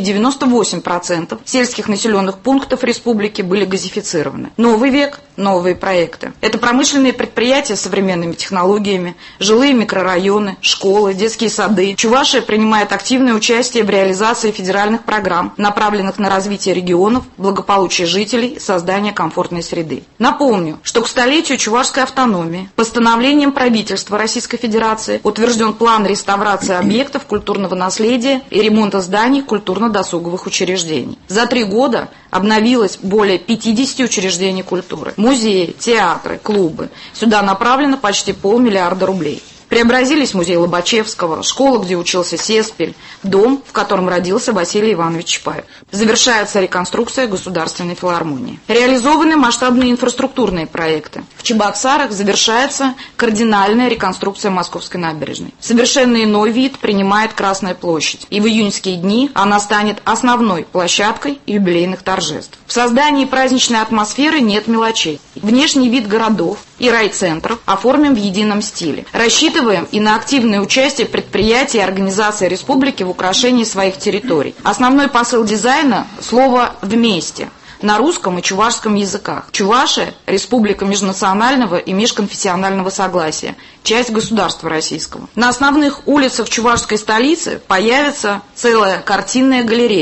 M: 98% сельских населенных пунктов республики были газифицированы. Новый век, новые проекты. Это промышленные предприятия с современными технологиями, жилые микрорайоны, школы, детские сады. Чувашия принимает активное участие в реализации федеральных программ, направленных на развитие регионов, благополучие жителей и создание комфортной среды. Напомню, что к столетию чувашской автономии постановлением правительства Российской Федерации утвержден план реставрации объектов культурного наследия и ремонта зданий культурно-досуговых учреждений. За 3 года обновилось более 50 учреждений культуры. Музеи, театры, клубы. Сюда направлено почти 500 миллиона рублей. Преобразились музей Лобачевского, школа, где учился Сеспель, дом, в котором родился Василий Иванович Чапаев. Завершается реконструкция Государственной филармонии. Реализованы масштабные инфраструктурные проекты. В Чебоксарах завершается кардинальная реконструкция Московской набережной. Совершенно иной вид принимает Красная площадь, и в июньские дни она станет основной площадкой юбилейных торжеств. В создании праздничной атмосферы нет мелочей. Внешний вид городов и райцентров оформим в едином стиле. Рассчитываем и на активное участие предприятий и организаций республики в украшении своих территорий. Основной посыл дизайна – слово «вместе» на русском и чувашском языках. Чувашия – республика межнационального и межконфессионального согласия, часть государства российского. На основных улицах чувашской столицы появится целая картинная галерея,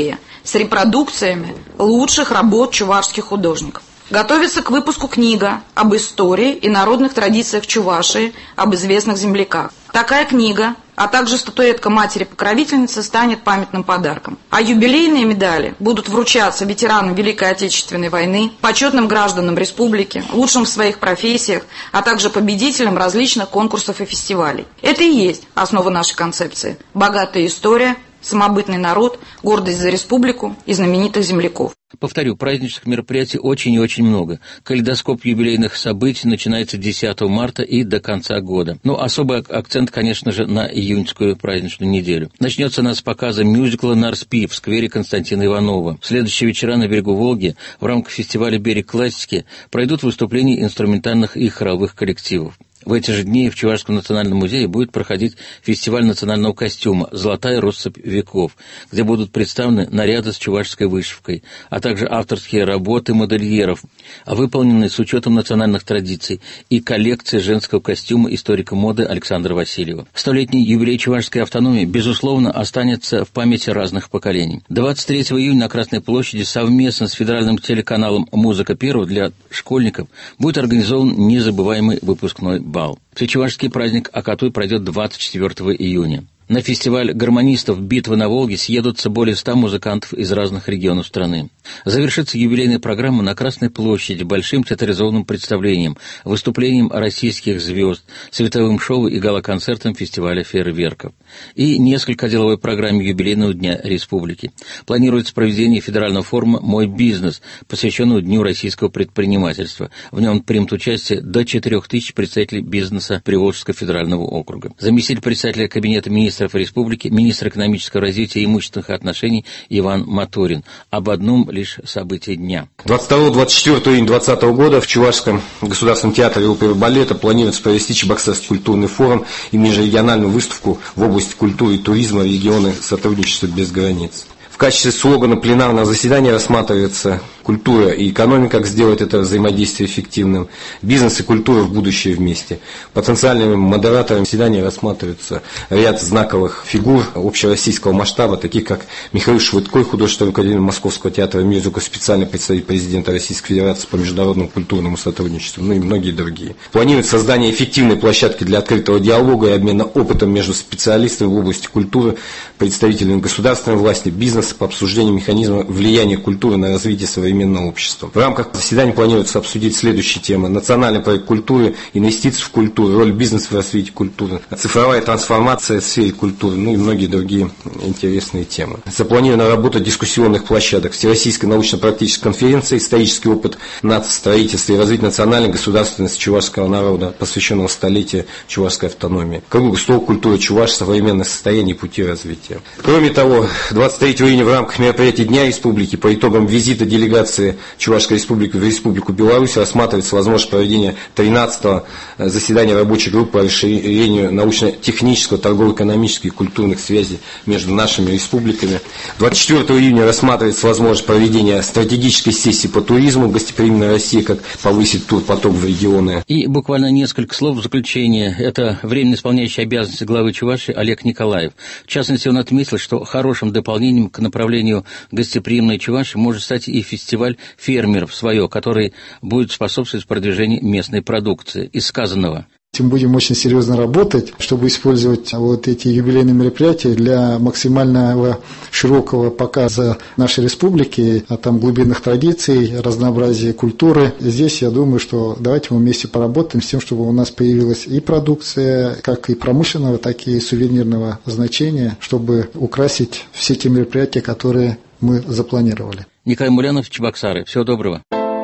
M: с репродукциями лучших работ чувашских художников. Готовится к выпуску книга об истории и народных традициях Чувашии, об известных земляках. Такая книга, а также статуэтка матери-покровительницы станет памятным подарком. А юбилейные медали будут вручаться ветеранам Великой Отечественной войны, почетным гражданам республики, лучшим в своих профессиях, а также победителям различных конкурсов и фестивалей. Это и есть основа нашей концепции. Богатая история, самобытный народ, гордость за республику и знаменитых земляков.
K: Повторю, праздничных мероприятий очень и очень много. Калейдоскоп юбилейных событий начинается 10 марта и до конца года. Ну, особый акцент, конечно же, на июньскую праздничную неделю. Начнется она с показа мюзикла «Нарспи» в сквере Константина Иванова. В следующие вечера на берегу Волги в рамках фестиваля «Берег классики» пройдут выступления инструментальных и хоровых коллективов. В эти же дни в Чувашском национальном музее будет проходить фестиваль национального костюма «Золотая россыпь веков», где будут представлены наряды с чувашской вышивкой, а также авторские работы модельеров, выполненные с учетом национальных традиций, и коллекции женского костюма историка моды Александра Васильева. Столетний юбилей чувашской автономии, безусловно, останется в памяти разных поколений. 23 июня на Красной площади совместно с федеральным телеканалом «Музыка-1» для школьников будет организован незабываемый выпускной бал. Всечувашский праздник Акатой пройдет 24 июня. На фестиваль гармонистов «Битвы на Волге» съедутся более 100 музыкантов из разных регионов страны. Завершится юбилейная программа на Красной площади большим театрализованным представлением, выступлением российских звезд, световым шоу и гала-концертом фестиваля фейерверков. И несколько деловой программе юбилейного дня республики. Планируется проведение федерального форума «Мой бизнес», посвященного Дню российского предпринимательства. В нем примут участие до 4000 представителей бизнеса Приволжского федерального округа. Заместитель председателя Кабинета министров республики, министр экономического развития и имущественных отношений Иван Моторин. Об одном лишь событии дня.
N: 22-24 июня 2020 года в Чувашском государственном театре оперы и балета планируется провести Чебоксарский культурный форум и межрегиональную выставку в области культуры и туризма регионы сотрудничества без границ. В качестве слогана пленарного заседания рассматривается культура и экономика, как сделать это взаимодействие эффективным, бизнес и культура в будущее вместе. Потенциальными модераторами заседания рассматривается ряд знаковых фигур общероссийского масштаба, таких как Михаил Швыдкой, художественный руководитель Московского театра мюзикла, специальный представитель президента Российской Федерации по международному культурному сотрудничеству, ну и многие другие. Планируется создание эффективной площадки для открытого диалога и обмена опытом между специалистами в области культуры, представителями государственной власти, бизнеса по обсуждению механизма влияния культуры на развитие современного общества. В рамках заседания планируется обсудить следующие темы: национальный проект культуры, инвестиции в культуру, роль бизнеса в развитии культуры, цифровая трансформация в сфере культуры, ну и многие другие интересные темы. Запланирована работа дискуссионных площадок, всероссийской научно-практической конференции, исторический опыт нацстроительства и развития национальной государственности чувашского народа, посвященного столетию чувашской автономии. Круглый стол культуры Чуваш, современное состояние и пути развития. Кроме того, 23 июня в рамках мероприятий Дня Республики по итогам визита делегации Чувашской Республики в Республику Беларусь рассматривается возможность проведения 13-го заседания рабочей группы по расширению научно-технического, торгово-экономических и культурных связей между нашими республиками. 24 июня рассматривается возможность проведения стратегической сессии по туризму «Гостеприимная Россия», как повысить турпоток в регионы.
K: И буквально несколько слов в заключение. Это временно исполняющий обязанности главы Чувашии Олег Николаев. В частности, он отметил, что хорошим дополнением к направлению «Гостеприимной Чувашии» может стать и фестиваль фермеров «Свое», который будет способствовать продвижению местной продукции. Из сказанного.
O: Будем очень серьезно работать, чтобы использовать вот эти юбилейные мероприятия для максимального широкого показа нашей республики, а там глубинных традиций, разнообразия культуры. Здесь я думаю, что давайте мы вместе поработаем с тем, чтобы у нас появилась и продукция, как и промышленного, так и сувенирного значения, чтобы украсить все те мероприятия, которые мы запланировали.
K: Николай Мулянов, Чебоксары. Всего доброго.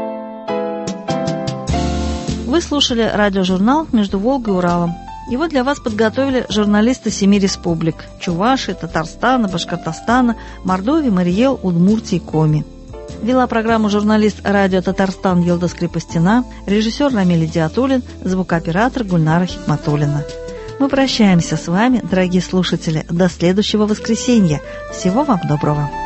B: Вы слушали радиожурнал «Между Волгой и Уралом». Его для вас подготовили журналисты 7 республик – Чувашии, Татарстана, Башкортостана, Мордовии, Марий-Эл, Удмуртии, Коми. Вела программу журналист радио «Татарстан» Елдос Крепостина, режиссер Рамиль Диатуллин, звукооператор Гульнара Хикматуллина. Мы прощаемся с вами, дорогие слушатели, до следующего воскресенья. Всего вам доброго.